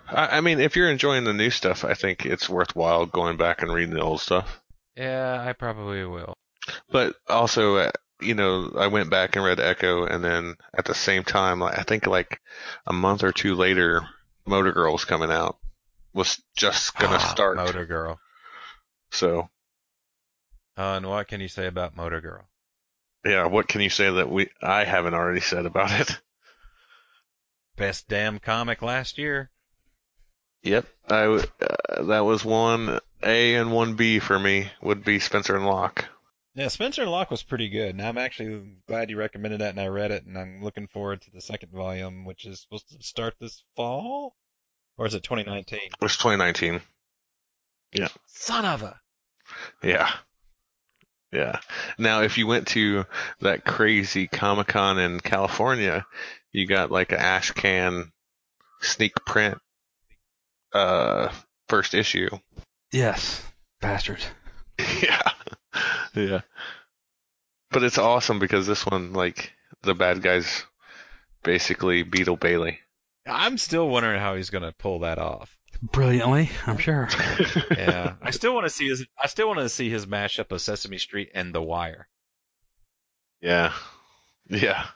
I, I mean, if you're enjoying the new stuff, I think it's worthwhile going back and reading the old stuff. Yeah, I probably will. But also, uh, you know, I went back and read Echo, and then at the same time, like, I think like a month or two later, Motor Girl's coming out. Was just gonna start. Motor Girl. So. Uh, and what can you say about Motor Girl? Yeah, what can you say that we I haven't already said about it? Best damn comic last year. Yep, I uh, that was one A and one B for me. Would be Spencer and Locke. Yeah, Spencer and Locke was pretty good, and I'm actually glad you recommended that, and I read it, and I'm looking forward to the second volume, which is supposed to start this fall, or is it twenty nineteen? It was twenty nineteen. Yeah. Son of a. Yeah. Yeah. Now, if you went to that crazy Comic-Con in California, you got like an Ashcan sneak print uh, first issue. Yes, bastards. Yeah. Yeah. But it's awesome because this one, like, the bad guy's basically Beetle Bailey. I'm still wondering how he's gonna pull that off. Brilliantly, I'm sure. Yeah, I still want to see his. I still want to see his mashup of Sesame Street and The Wire. Yeah. Yeah.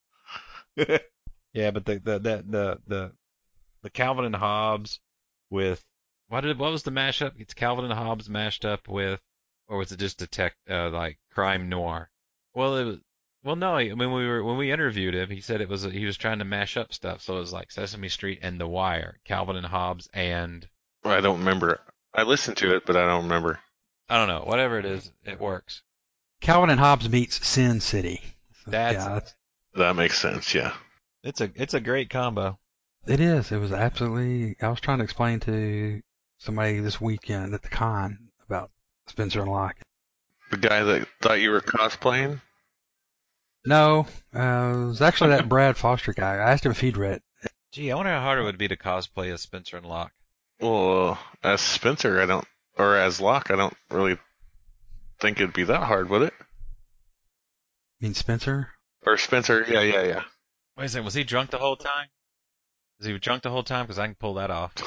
Yeah, but the the the the the, the Calvin and Hobbes with what did what was the mashup? It's Calvin and Hobbes mashed up with, or was it just detect uh, like crime noir? Well, it was. Well, no. I mean, we were when we interviewed him, he said it was he was trying to mash up stuff, so it was like Sesame Street and The Wire, Calvin and Hobbes, and I don't remember. I listened to it, but I don't remember. I don't know. Whatever it is, it works. Calvin and Hobbes meets Sin City. So, That's yeah, that's, That makes sense, yeah. it's a it's a great combo. it is. It was absolutely. I was trying to explain to somebody this weekend at the con about Spencer and Locke. The guy that thought you were cosplaying? No, uh, it was actually that Brad Foster guy. I asked him if he'd read it. Gee, I wonder how hard it would be to cosplay as Spencer and Locke. Well, as Spencer, I don't, or as Locke, I don't really think it'd be that hard, would it? You mean Spencer? Or Spencer, yeah, yeah, yeah. Wait a second, was he drunk the whole time? Was he drunk the whole time? Because I can pull that off.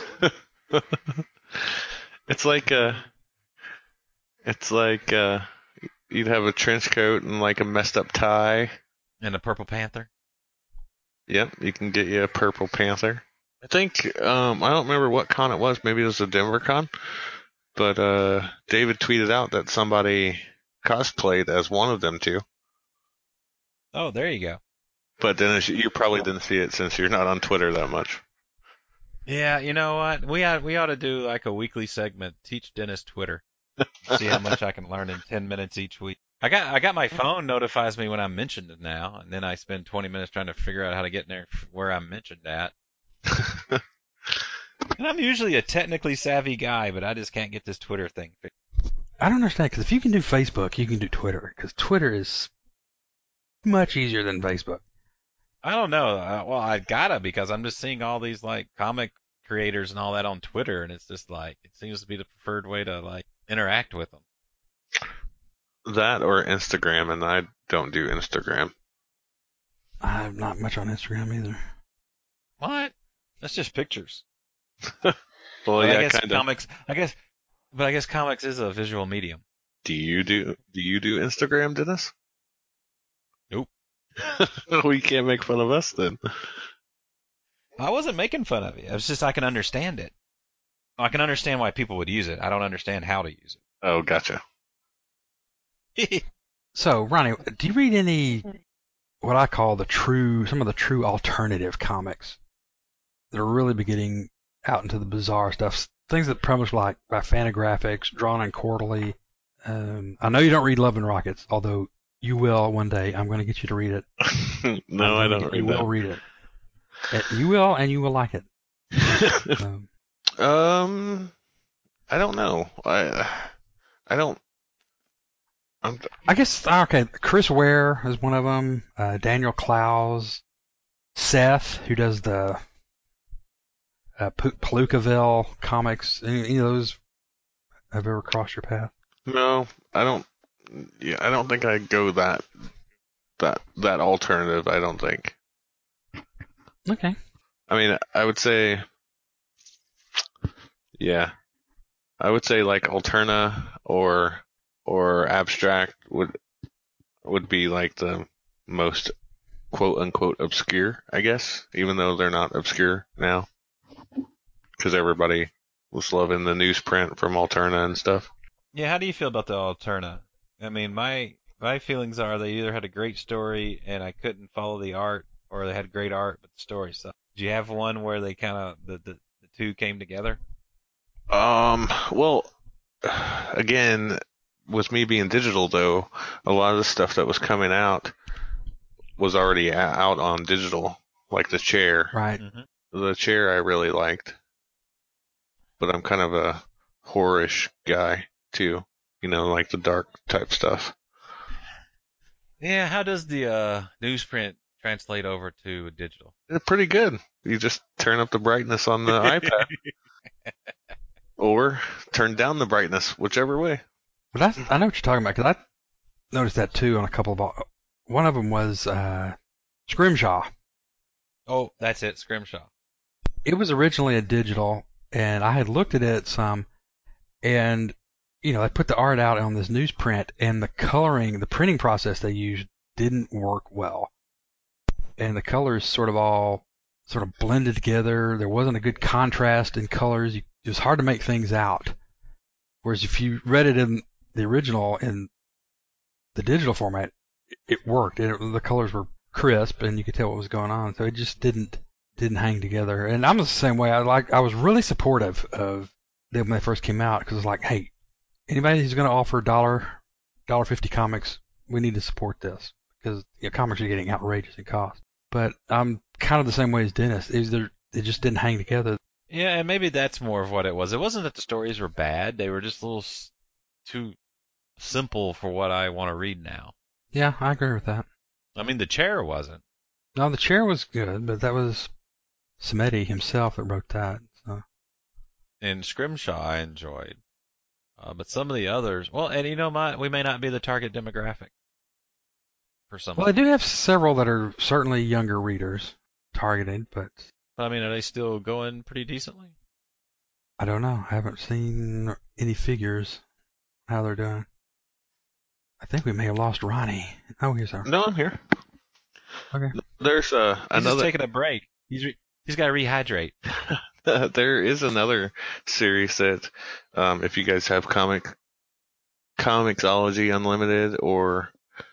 It's like uh it's like uh you'd have a trench coat and like a messed up tie. And a Purple Panther? Yep, you can get you a Purple Panther. I think um I don't remember what con it was. Maybe it was a Denver con, but uh David tweeted out that somebody cosplayed as one of them too. Oh, there you go. But then as you, you probably didn't see it since you're not on Twitter that much. Yeah, you know what? We ought, we ought to do like a weekly segment. Teach Dennis Twitter. See how much I can learn in ten minutes each week. I got I got my phone notifies me when I'm mentioned now, and then I spend twenty minutes trying to figure out how to get in there where I'm mentioned at. And I'm usually a technically savvy guy, but I just can't get this Twitter thing fixed. I don't understand, because if you can do Facebook, you can do Twitter, because Twitter is much easier than Facebook. I don't know. Uh, well, I gotta because I'm just seeing all these like comic creators and all that on Twitter, and it's just like it seems to be the preferred way to like interact with them. That or Instagram, and I don't do Instagram. I'm not much on Instagram either. What? That's just pictures. Well, But yeah, I guess kind of. comics. I guess, but I guess comics is a visual medium. Do you do do you do Instagram, Dennis? Nope. We can't make fun of us then. I wasn't making fun of it. It's just I can understand it. I can understand why people would use it. I don't understand how to use Oh, gotcha. it. So, Ronnie, do you read any, what I call the true, some of the true alternative comics that are really beginning out into the bizarre stuff? Things that published like by Fantagraphics, drawn in quarterly. Um, I know you don't read Love and Rockets, although you will one day. I'm going to get you to read it. No, I don't read You that. will read it. Uh, You will, and you will like it. Um, um, I don't know. I I don't. I'm, I guess, okay, Chris Ware is one of them. Uh, Daniel Clowes. Seth, who does the uh, P- Palookaville comics. Any, any of those have ever crossed your path? no, I don't. Yeah, I don't think I go that that that alternative. I don't think. Okay. I mean, I would say Yeah. I would say like Alterna or or Abstract would would be like the most quote unquote obscure, I guess, even though they're not obscure now, because everybody was loving the newsprint from Alterna and stuff. Yeah, how do you feel about the Alterna? I mean, my my feelings are they either had a great story and I couldn't follow the art, or they had great art but the story sucked. Do you have one where they kind of the, the the two came together? Um, well, again, with me being digital though, a lot of the stuff that was coming out was already a- out on digital, like the chair. Right. Mm-hmm. The chair I really liked, but I'm kind of a horrorish guy too. You know, like the dark type stuff. Yeah, how does the uh, newsprint translate over to digital? It's pretty good. You just turn up the brightness on the iPad, or turn down the brightness, whichever way. But that's, I know what you're talking about, because I noticed that too on a couple of, one of them was uh, Scrimshaw. Oh, that's it, Scrimshaw. It was originally a digital, and I had looked at it some, and you know, they put the art out on this newsprint, and the coloring, the printing process they used didn't work well, and the colors sort of all sort of blended together. There wasn't a good contrast in colors. You, it was hard to make things out. Whereas if you read it in the original in the digital format, it worked. It, the colors were crisp, and you could tell what was going on. So it just didn't didn't hang together. And I'm the same way. I like. I was really supportive of them when they first came out, because it's like, hey, anybody who's going to offer dollar dollar fifty comics, we need to support this, because you know, comics are getting outrageous in cost. But I'm kind of the same way as Dennis. Is there? It just didn't hang together. Yeah, and maybe that's more of what it was. It wasn't that the stories were bad; they were just a little s- too simple for what I want to read now. Yeah, I agree with that. I mean, the chair wasn't. No, the chair was good, but that was Samedi himself that wrote that. So. And Scrimshaw I enjoyed. Uh, but some of the others, well, and you know, my we may not be the target demographic for some Well, of I them. do have several that are certainly younger readers targeted, but I mean, are they still going pretty decently? I don't know. I haven't seen any figures how they're doing. I think we may have lost Ronnie. Oh, here's our. No, I'm here. Okay. There's uh, He's just another. taking a break. He's re- he's got to rehydrate. There is another series that, um, if you guys have comic Comixology Unlimited or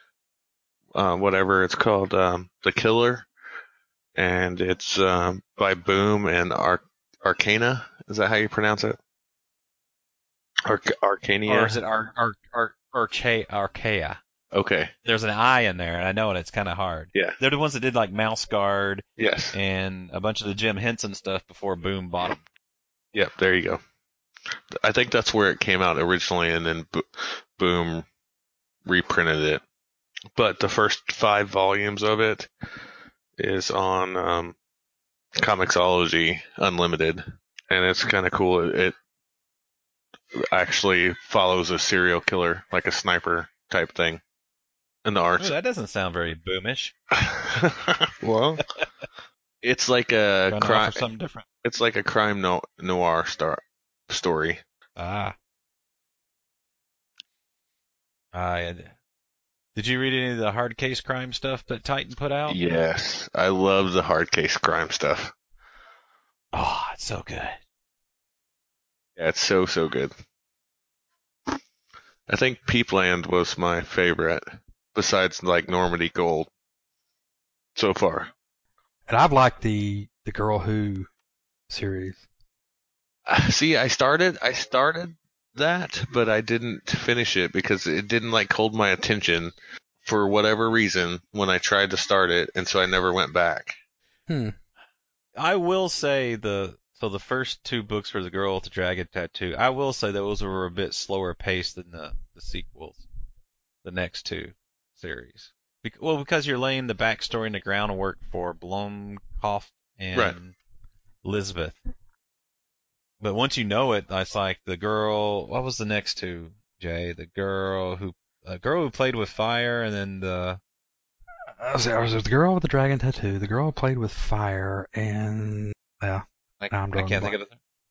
uh, whatever it's called, um, The Killer, and it's um, by Boom and Ar- Arcana. Is that how you pronounce it? Arc- Or is Arcania. it Ar Ar Ar Archa Archaea? Okay. There's an I in there, and I know, and it's kind of hard. Yeah. They're the ones that did like Mouse Guard Yes. and a bunch of the Jim Henson stuff before Boom bought them. Yep. There you go. I think that's where it came out originally, and then Bo- Boom reprinted it. But the first five volumes of it is on um, Comixology Unlimited, and it's kind of cool. It, it actually follows a serial killer, like a sniper type thing, in the Ooh, arts. that doesn't sound very boomish. Well, it's like a Trying to crime. offer something different. It's like a crime no- noir star story. Ah. I Did you read any of the hard case crime stuff that Titan put out? Yes, I love the hard case crime stuff. Oh, it's so good. Yeah, it's so so good. I think Peepland was my favorite, besides like Normandy Gold, so far. And I've liked the the Girl Who series. See, I started, I started that, but I didn't finish it because it didn't like hold my attention for whatever reason when I tried to start it, and so I never went back. Hmm. I will say the so the first two books were The Girl with the Dragon Tattoo. I will say those were a bit slower paced than the, the sequels, the next two series. Be- well, because you're laying the backstory and the groundwork for Blomkopf and Right. Elizabeth. But once you know it, it's like the girl. What was the next two, Jay? The girl who, a girl who played with fire, and then the I was, I was the Girl with the Dragon Tattoo, the Girl Who Played with Fire, and yeah, I, now I'm I drawing a can't think blank. of it.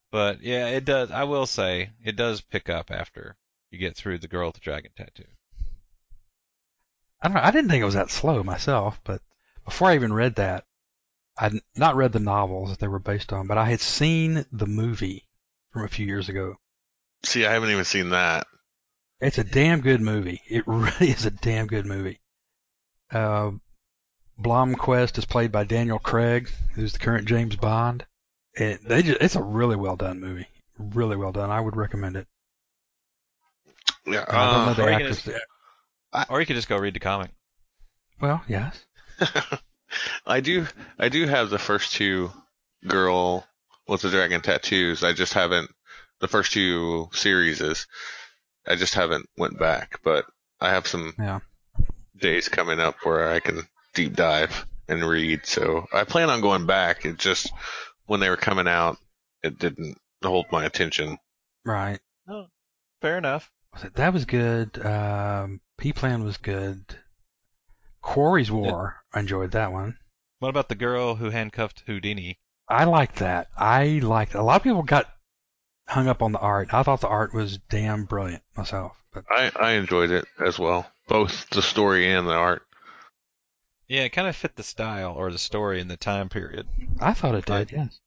But yeah, it does. I will say it does pick up after you get through the girl with the dragon tattoo. I don't know. I didn't think it was that slow myself, but before I even read that, I'd not read the novels that they were based on, but I had seen the movie from a few years ago. See, I haven't even seen that. It's a damn good movie. It really is a damn good movie. Uh, Blomquist is played by Daniel Craig, who's the current James Bond. And they just, it's a really well done movie. Really well done. I would recommend it. Yeah, And I don't know uh, the or, you can actors. just, I- or you could just go read the comic. Well, yes. I do. I do have the first two girl with the dragon tattoos. I just haven't the first two series is. I just haven't went back, but I have some Yeah. days coming up where I can deep dive and read. So I plan on going back. It just when they were coming out, it didn't hold my attention. Right. Oh, fair enough. That was good. Um, P-Plan was good. Quarry's War, I enjoyed that one. What about the girl who handcuffed Houdini? I liked that. I liked it. A lot of people got hung up on the art. I thought the art was damn brilliant myself. But I, I enjoyed it as well, both the story and the art. Yeah, it kind of fit the style or the story in the time period. I thought it did, Right. yes.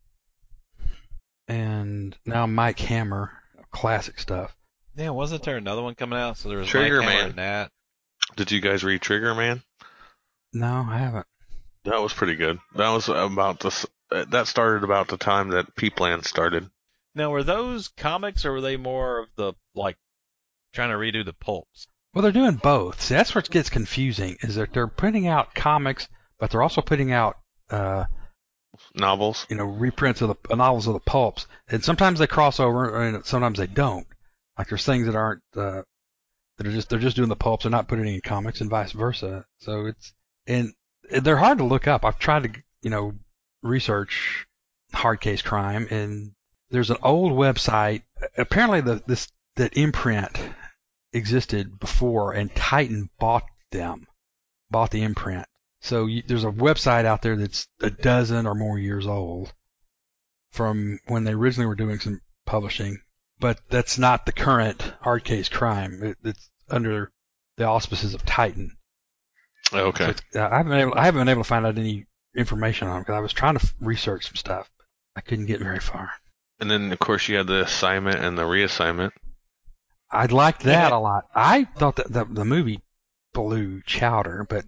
And now Mike Hammer, classic stuff. Yeah, wasn't there another one coming out? So there was Trigger Mike Hammer Man. and that. Did you guys read Trigger Man? No, I haven't. That was pretty good. That was about the that started about the time that P-Plan started. Now, were those comics or were they more of the like trying to redo the pulps? Well, they're doing both. See, that's what gets confusing, is that they're putting out comics, but they're also putting out, uh, Novels. you know, reprints of the uh, novels of the pulps. And sometimes they cross over, and sometimes they don't. Like there's things that aren't, uh, that are just, they're just doing the pulps, they're not putting any comics, and vice versa. So it's, and they're hard to look up. I've tried to, you know, research hard case crime, and there's an old website. Apparently, the this that imprint existed before, and Titan bought them, bought the imprint. So you, there's a website out there that's a dozen or more years old from when they originally were doing some publishing, but that's not the current hard case crime. It, it's under the auspices of Titan. Okay. So it's, uh, I haven't been able, I haven't been able to find out any information on them because I was trying to f- research some stuff, but I couldn't get very far. And then of course you had the assignment and the reassignment. I liked that a lot. I thought that the, the movie blew chowder, but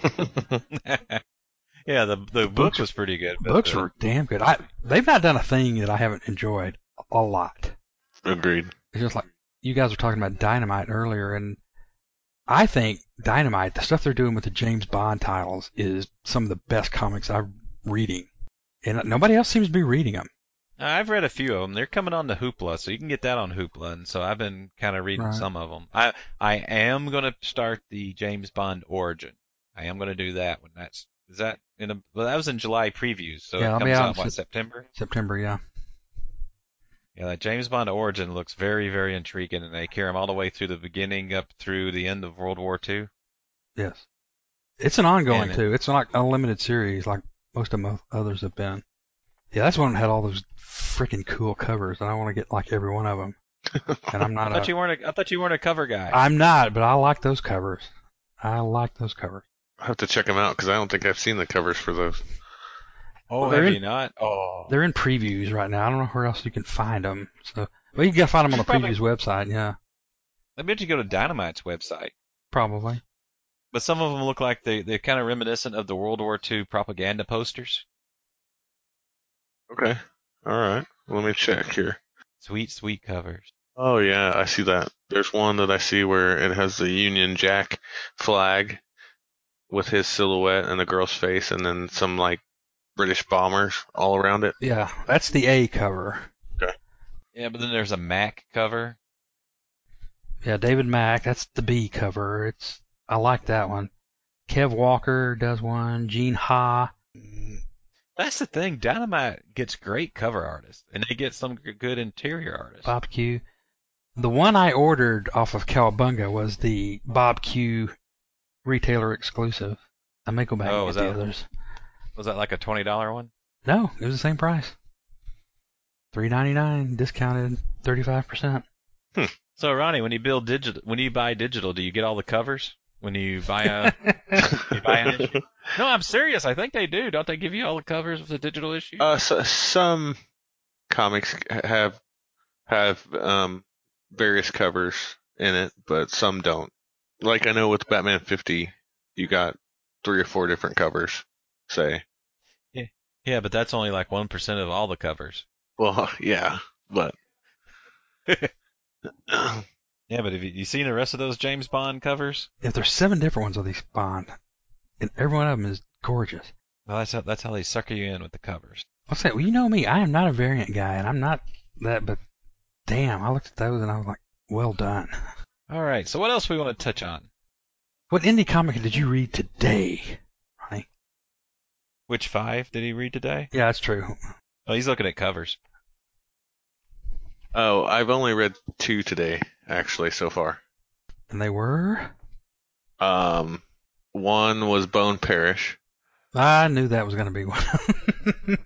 Yeah, the the book books- was pretty good. but books the- were damn good. I they've not done a thing that I haven't enjoyed a lot. Agreed. It's just like you guys were talking about Dynamite earlier, and I think Dynamite, the stuff they're doing with the James Bond titles, is some of the best comics I'm reading, and nobody else seems to be reading them. I've read a few of them. They're coming on to Hoopla, so you can get that on Hoopla. And so I've been kind of reading Right. some of them. I I am gonna start the James Bond Origin. I am gonna do that when that's is that in a well that was in July previews, so Yeah, it I'll be comes out out in what Sep- September. September, yeah. Yeah, that James Bond Origin looks very very intriguing, and they carry him all the way through the beginning up through the end of World War Two. Yes. It's an ongoing, And it- too. It's not an unlimited series like most of my others have been. Yeah, that's one that had all those freaking cool covers, and I want to get like every one of them. And I'm I not thought a, you weren't a I thought you weren't a cover guy. I'm not, but I like those covers. I like those covers. I have to check them out because I don't think I've seen the covers for those. oh, well, they're have in- you not? Oh, They're in previews right now. I don't know where else you can find them. So, well, you can find them on the Probably- previews website. Yeah, I bet you go to Dynamite's website. probably. But some of them look like they, they're kind of reminiscent of the World War Two propaganda posters. Okay. All right. Let me check here. Sweet, sweet covers. Oh yeah, I see that. There's one that I see where it has the Union Jack flag with his silhouette and the girl's face, and then some like British bombers all around it. Yeah, that's the A cover. Yeah, but then there's a Mac cover. Yeah, David Mack. That's the B cover. It's I like that one. Kev Walker does one. Gene Ha. That's the thing. Dynamite gets great cover artists, and they get some g- good interior artists. Bob Q. The one I ordered off of Cowabunga was the Bob Q retailer exclusive. I may go back Oh, and was get the that- others. Was that like a twenty dollar one? No, it was the same price. three ninety-nine, discounted thirty-five percent. So Ronnie, when you build digital, when you buy digital, do you get all the covers when you buy a? you buy an issue? No, I'm serious. I think they do. Don't they give you all the covers of the digital issue? Uh, so, some comics have have um various covers in it, but some don't. Like I know with Batman fifty, you got three or four different covers. Say. Yeah, yeah, but that's only like one percent of all the covers. Well, yeah, but. Yeah, but have you, you seen the rest of those James Bond covers? Yeah, there's seven different ones of these Bond, and every one of them is gorgeous. Well, that's how, that's how they sucker you in with the covers. I'll say, well, you know me, I am not a variant guy, and I'm not that, but damn, I looked at those and I was like, well done. All right, so what else we want to touch on? What indie comic did you read today, Ronnie? Which five did he read today? Yeah, that's true. Oh, he's looking at covers. Oh, I've only read two today, actually, so far. And they were? Um, one was Bone Parish. I knew that was going to be one.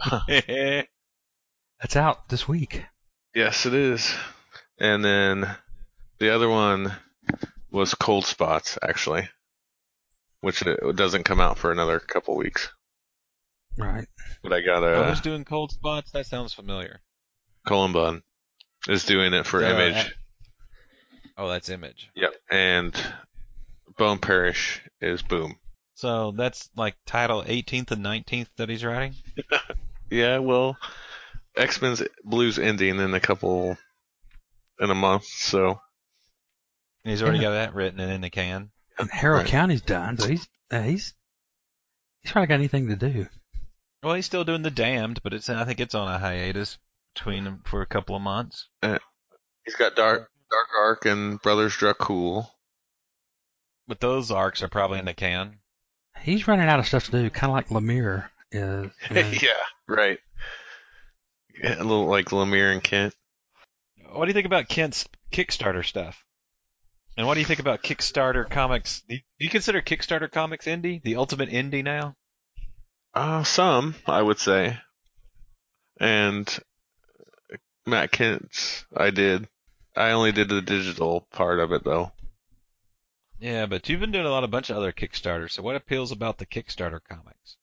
That's out this week. Yes, it is. And then the other one was Cold Spots, actually, which it doesn't come out for another couple weeks. Right. But I got Oh, a who's doing cold spots? That sounds familiar. Colin Bunn is doing it for Is that, uh, Image. at- Oh, that's Image. Yep. And Bone Parish is Boom. So that's like title eighteenth and nineteenth that he's writing? Yeah, well, X-Men's Blues ending in a couple, in a month, so. And he's already Yeah. got that written and in the can. And Harrow Right. County's done, so he's uh, he's he's probably got anything to do. Well, he's still doing The Damned, but it's I think it's on a hiatus between them for a couple of months. He's got Dark Dark Ark and Brothers Dracul. But those arcs are probably in the can. He's running out of stuff to do, kind of like Lemire is. you know. Yeah, right. Yeah, a little like Lemire and Kent. What do you think about Kent's Kickstarter stuff? And what do you think about Kickstarter comics? Do you, do you consider Kickstarter comics indie? The ultimate indie now? Uh, some, I would say. And Matt Kent's, I did. I only did the digital part of it, though. Yeah, but you've been doing a lot of bunch of other Kickstarters. So what appeals about the Kickstarter comics?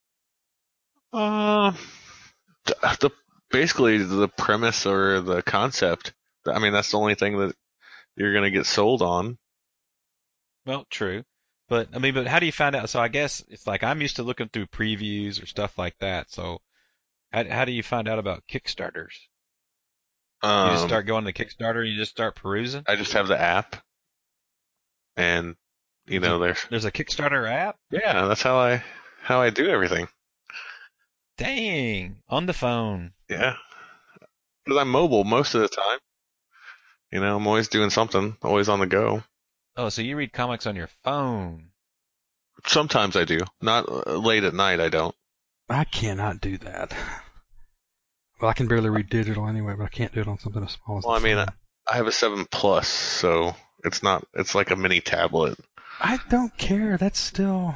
Uh, the, the basically the premise or the concept. I mean, that's the only thing that you're gonna get sold on. Well, true. But I mean, but how do you find out? So I guess it's like I'm used to looking through previews or stuff like that. So how how do you find out about Kickstarters? Um, You just start going to Kickstarter and you just start perusing? I just have the app, and you know, there's There's a Kickstarter app? yeah, that's how I how I do everything. Dang. On the phone. Yeah, because I'm mobile most of the time. You know, I'm always doing something, always on the go. Oh, so you read comics on your phone. Sometimes I do, not uh, late at night. I don't. I cannot do that. Well, I can barely read digital anyway, but I can't do it on something as small as Well, I the mean, phone. I have a seven plus, so it's not. It's like a mini tablet. I don't care. That's still.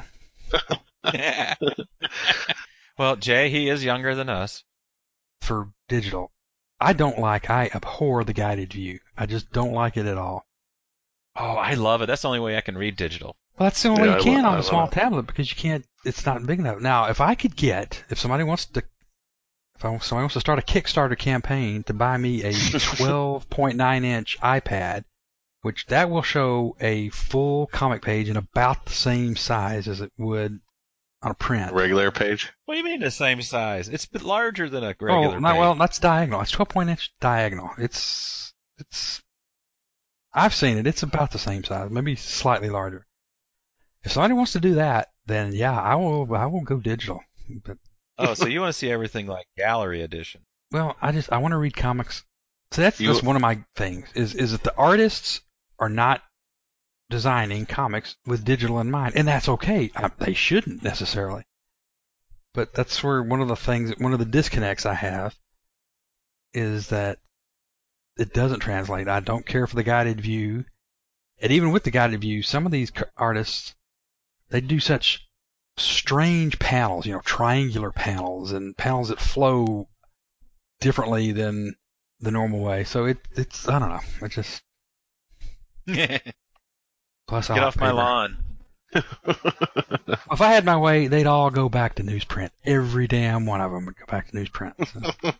Well, Jay, he is younger than us. For digital. I don't like, I abhor the guided view. I just don't like it at all. Oh, I love it. That's the only way I can read digital. Well, that's the only Yeah, way you I can lo- on I a small love it. tablet because you can't, it's not big enough. Now, if I could get, if somebody wants to, if I, somebody wants to start a Kickstarter campaign to buy me a twelve point nine inch iPad, which that will show a full comic page in about the same size as it would on a print. Regular page. What do you mean the same size? It's a bit larger than a Oh, regular no, page. well, that's diagonal. It's twelve point inch diagonal. It's, it's, I've seen it. It's about the same size, maybe slightly larger. If somebody wants to do that, then yeah, I will, I will go digital. But, Oh, so you want to see everything like gallery edition? well, I just, I want to read comics. So that's, You- that's one of my things is, is that the artists are not designing comics with digital in mind, and that's okay. I, they shouldn't necessarily. But that's where one of the things, one of the disconnects I have is that it doesn't translate. I don't care for the guided view. And even with the guided view, some of these artists, they do such strange panels, you know, triangular panels and panels that flow differently than the normal way. So it it's I don't know. It just Get plus I like off my paper. lawn. If I had my way, they'd all go back to newsprint. Every damn one of them would go back to newsprint. So.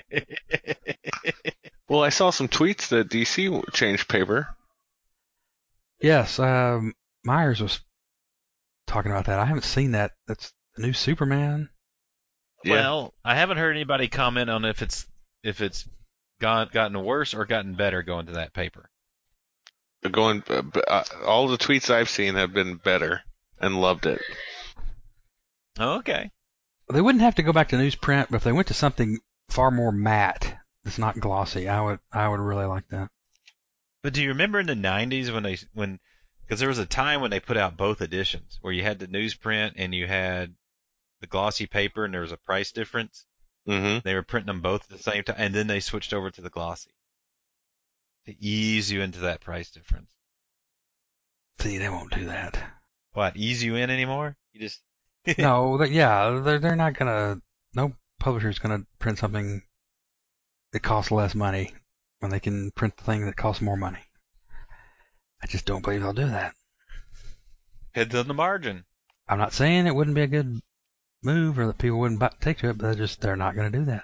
Well, I saw some tweets that D C changed paper. Yes, um, Myers was talking about that. I haven't seen that. That's the new Superman. Yeah. Well, I haven't heard anybody comment on if it's if it's gone, gotten worse or gotten better going to that paper. Going, uh, uh, all the tweets I've seen have been better and loved it. Oh, okay. They wouldn't have to go back to newsprint, but if they went to something far more matte, that's not glossy, I would I would really like that. But do you remember in the nineties when they when because there was a time when they put out both editions where you had the newsprint and you had the glossy paper and there was a price difference. Mm-hmm. They were printing them both at the same time, and then they switched over to the glossy to ease you into that price difference. See, they won't do that. What, ease you in anymore? You just No, they, yeah, they're they're not gonna. No publisher's gonna print something that costs less money when they can print the thing that costs more money. I just don't believe they'll do that. heads on the margin. I'm not saying it wouldn't be a good move or that people wouldn't buy, take to it, but they're just they're not going to do that.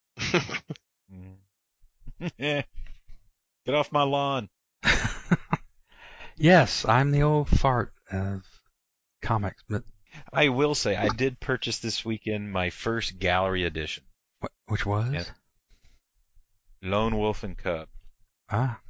Get off my lawn. Yes, I'm the old fart of comics, but I will say I did purchase this weekend my first gallery edition, what, which was? Yeah. Lone Wolf and Cub. Ah,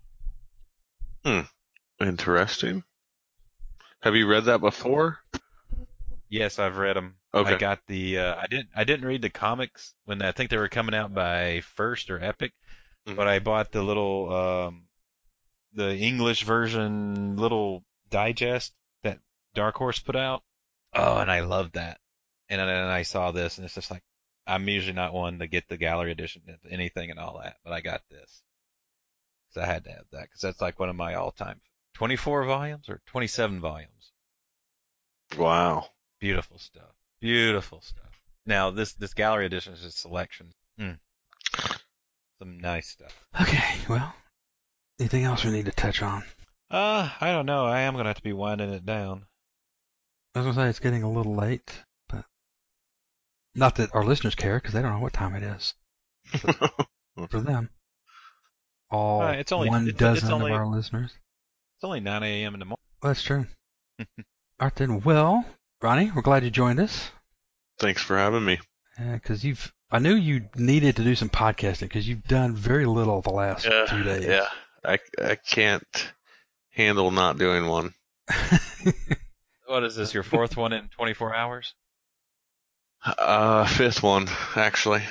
Interesting. Have you read that before? Yes, I've read them. Okay. I got the. Uh, I didn't. I didn't read the comics when I think they were coming out by First or Epic, Mhm. but I bought the little, um, the English version little digest that Dark Horse put out. Oh, and I loved that. And then I saw this, and it's just like I'm usually not one to get the gallery edition of anything and all that, but I got this, so I had to have that because that's like one of my all-time. twenty-four volumes or twenty-seven volumes. Wow. Beautiful stuff. Beautiful stuff. Now this this gallery edition is a selection. Mm. Some nice stuff. okay. Well, anything else we need to touch on? Uh, I don't know. I am gonna have to be winding it down. I was gonna say it's getting a little late, but not that our listeners care because they don't know what time it is for them. All Uh, it's only- one it's- dozen it's only- of our listeners. It's only nine a.m. in the morning. Well, that's true. All right then. Well, Ronnie, we're glad you joined us. Thanks for having me. Because you've, I knew you needed to do some podcasting because you've done very little the last Yeah, two days. yeah. I, I can't handle not doing one. What is this? Your fourth one in twenty-four hours? Uh, fifth one, actually.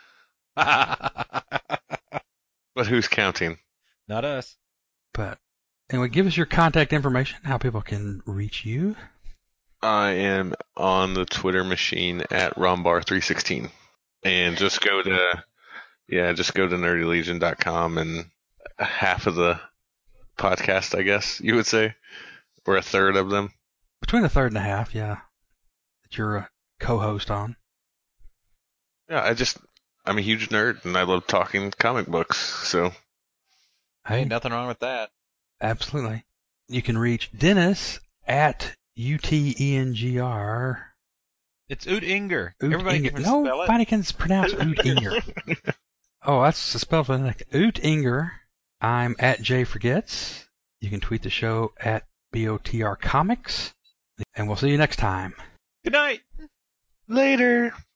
Not But who's counting? us. But anyway, give us your contact information, how people can reach you. I am on the Twitter machine at Rombar three sixteen. And just go to, yeah, just go to nerdy legion dot com and half of the podcast, I guess you would say, or a third of them. Between a third and a half, yeah, that you're a co-host on. Yeah, I just, I'm a huge nerd and I love talking comic books, so. Hey, Ain't nothing wrong with that. absolutely. You can reach Dennis at U T E N G R. It's Oot Inger. Oot Everybody Inger. can spell it. Nobody can pronounce Oot Inger. Oh, that's the spell for the next. Oot Inger. I'm at Jay Forgets. You can tweet the show at B O T R Comics. And we'll see you next time. Good night. Later.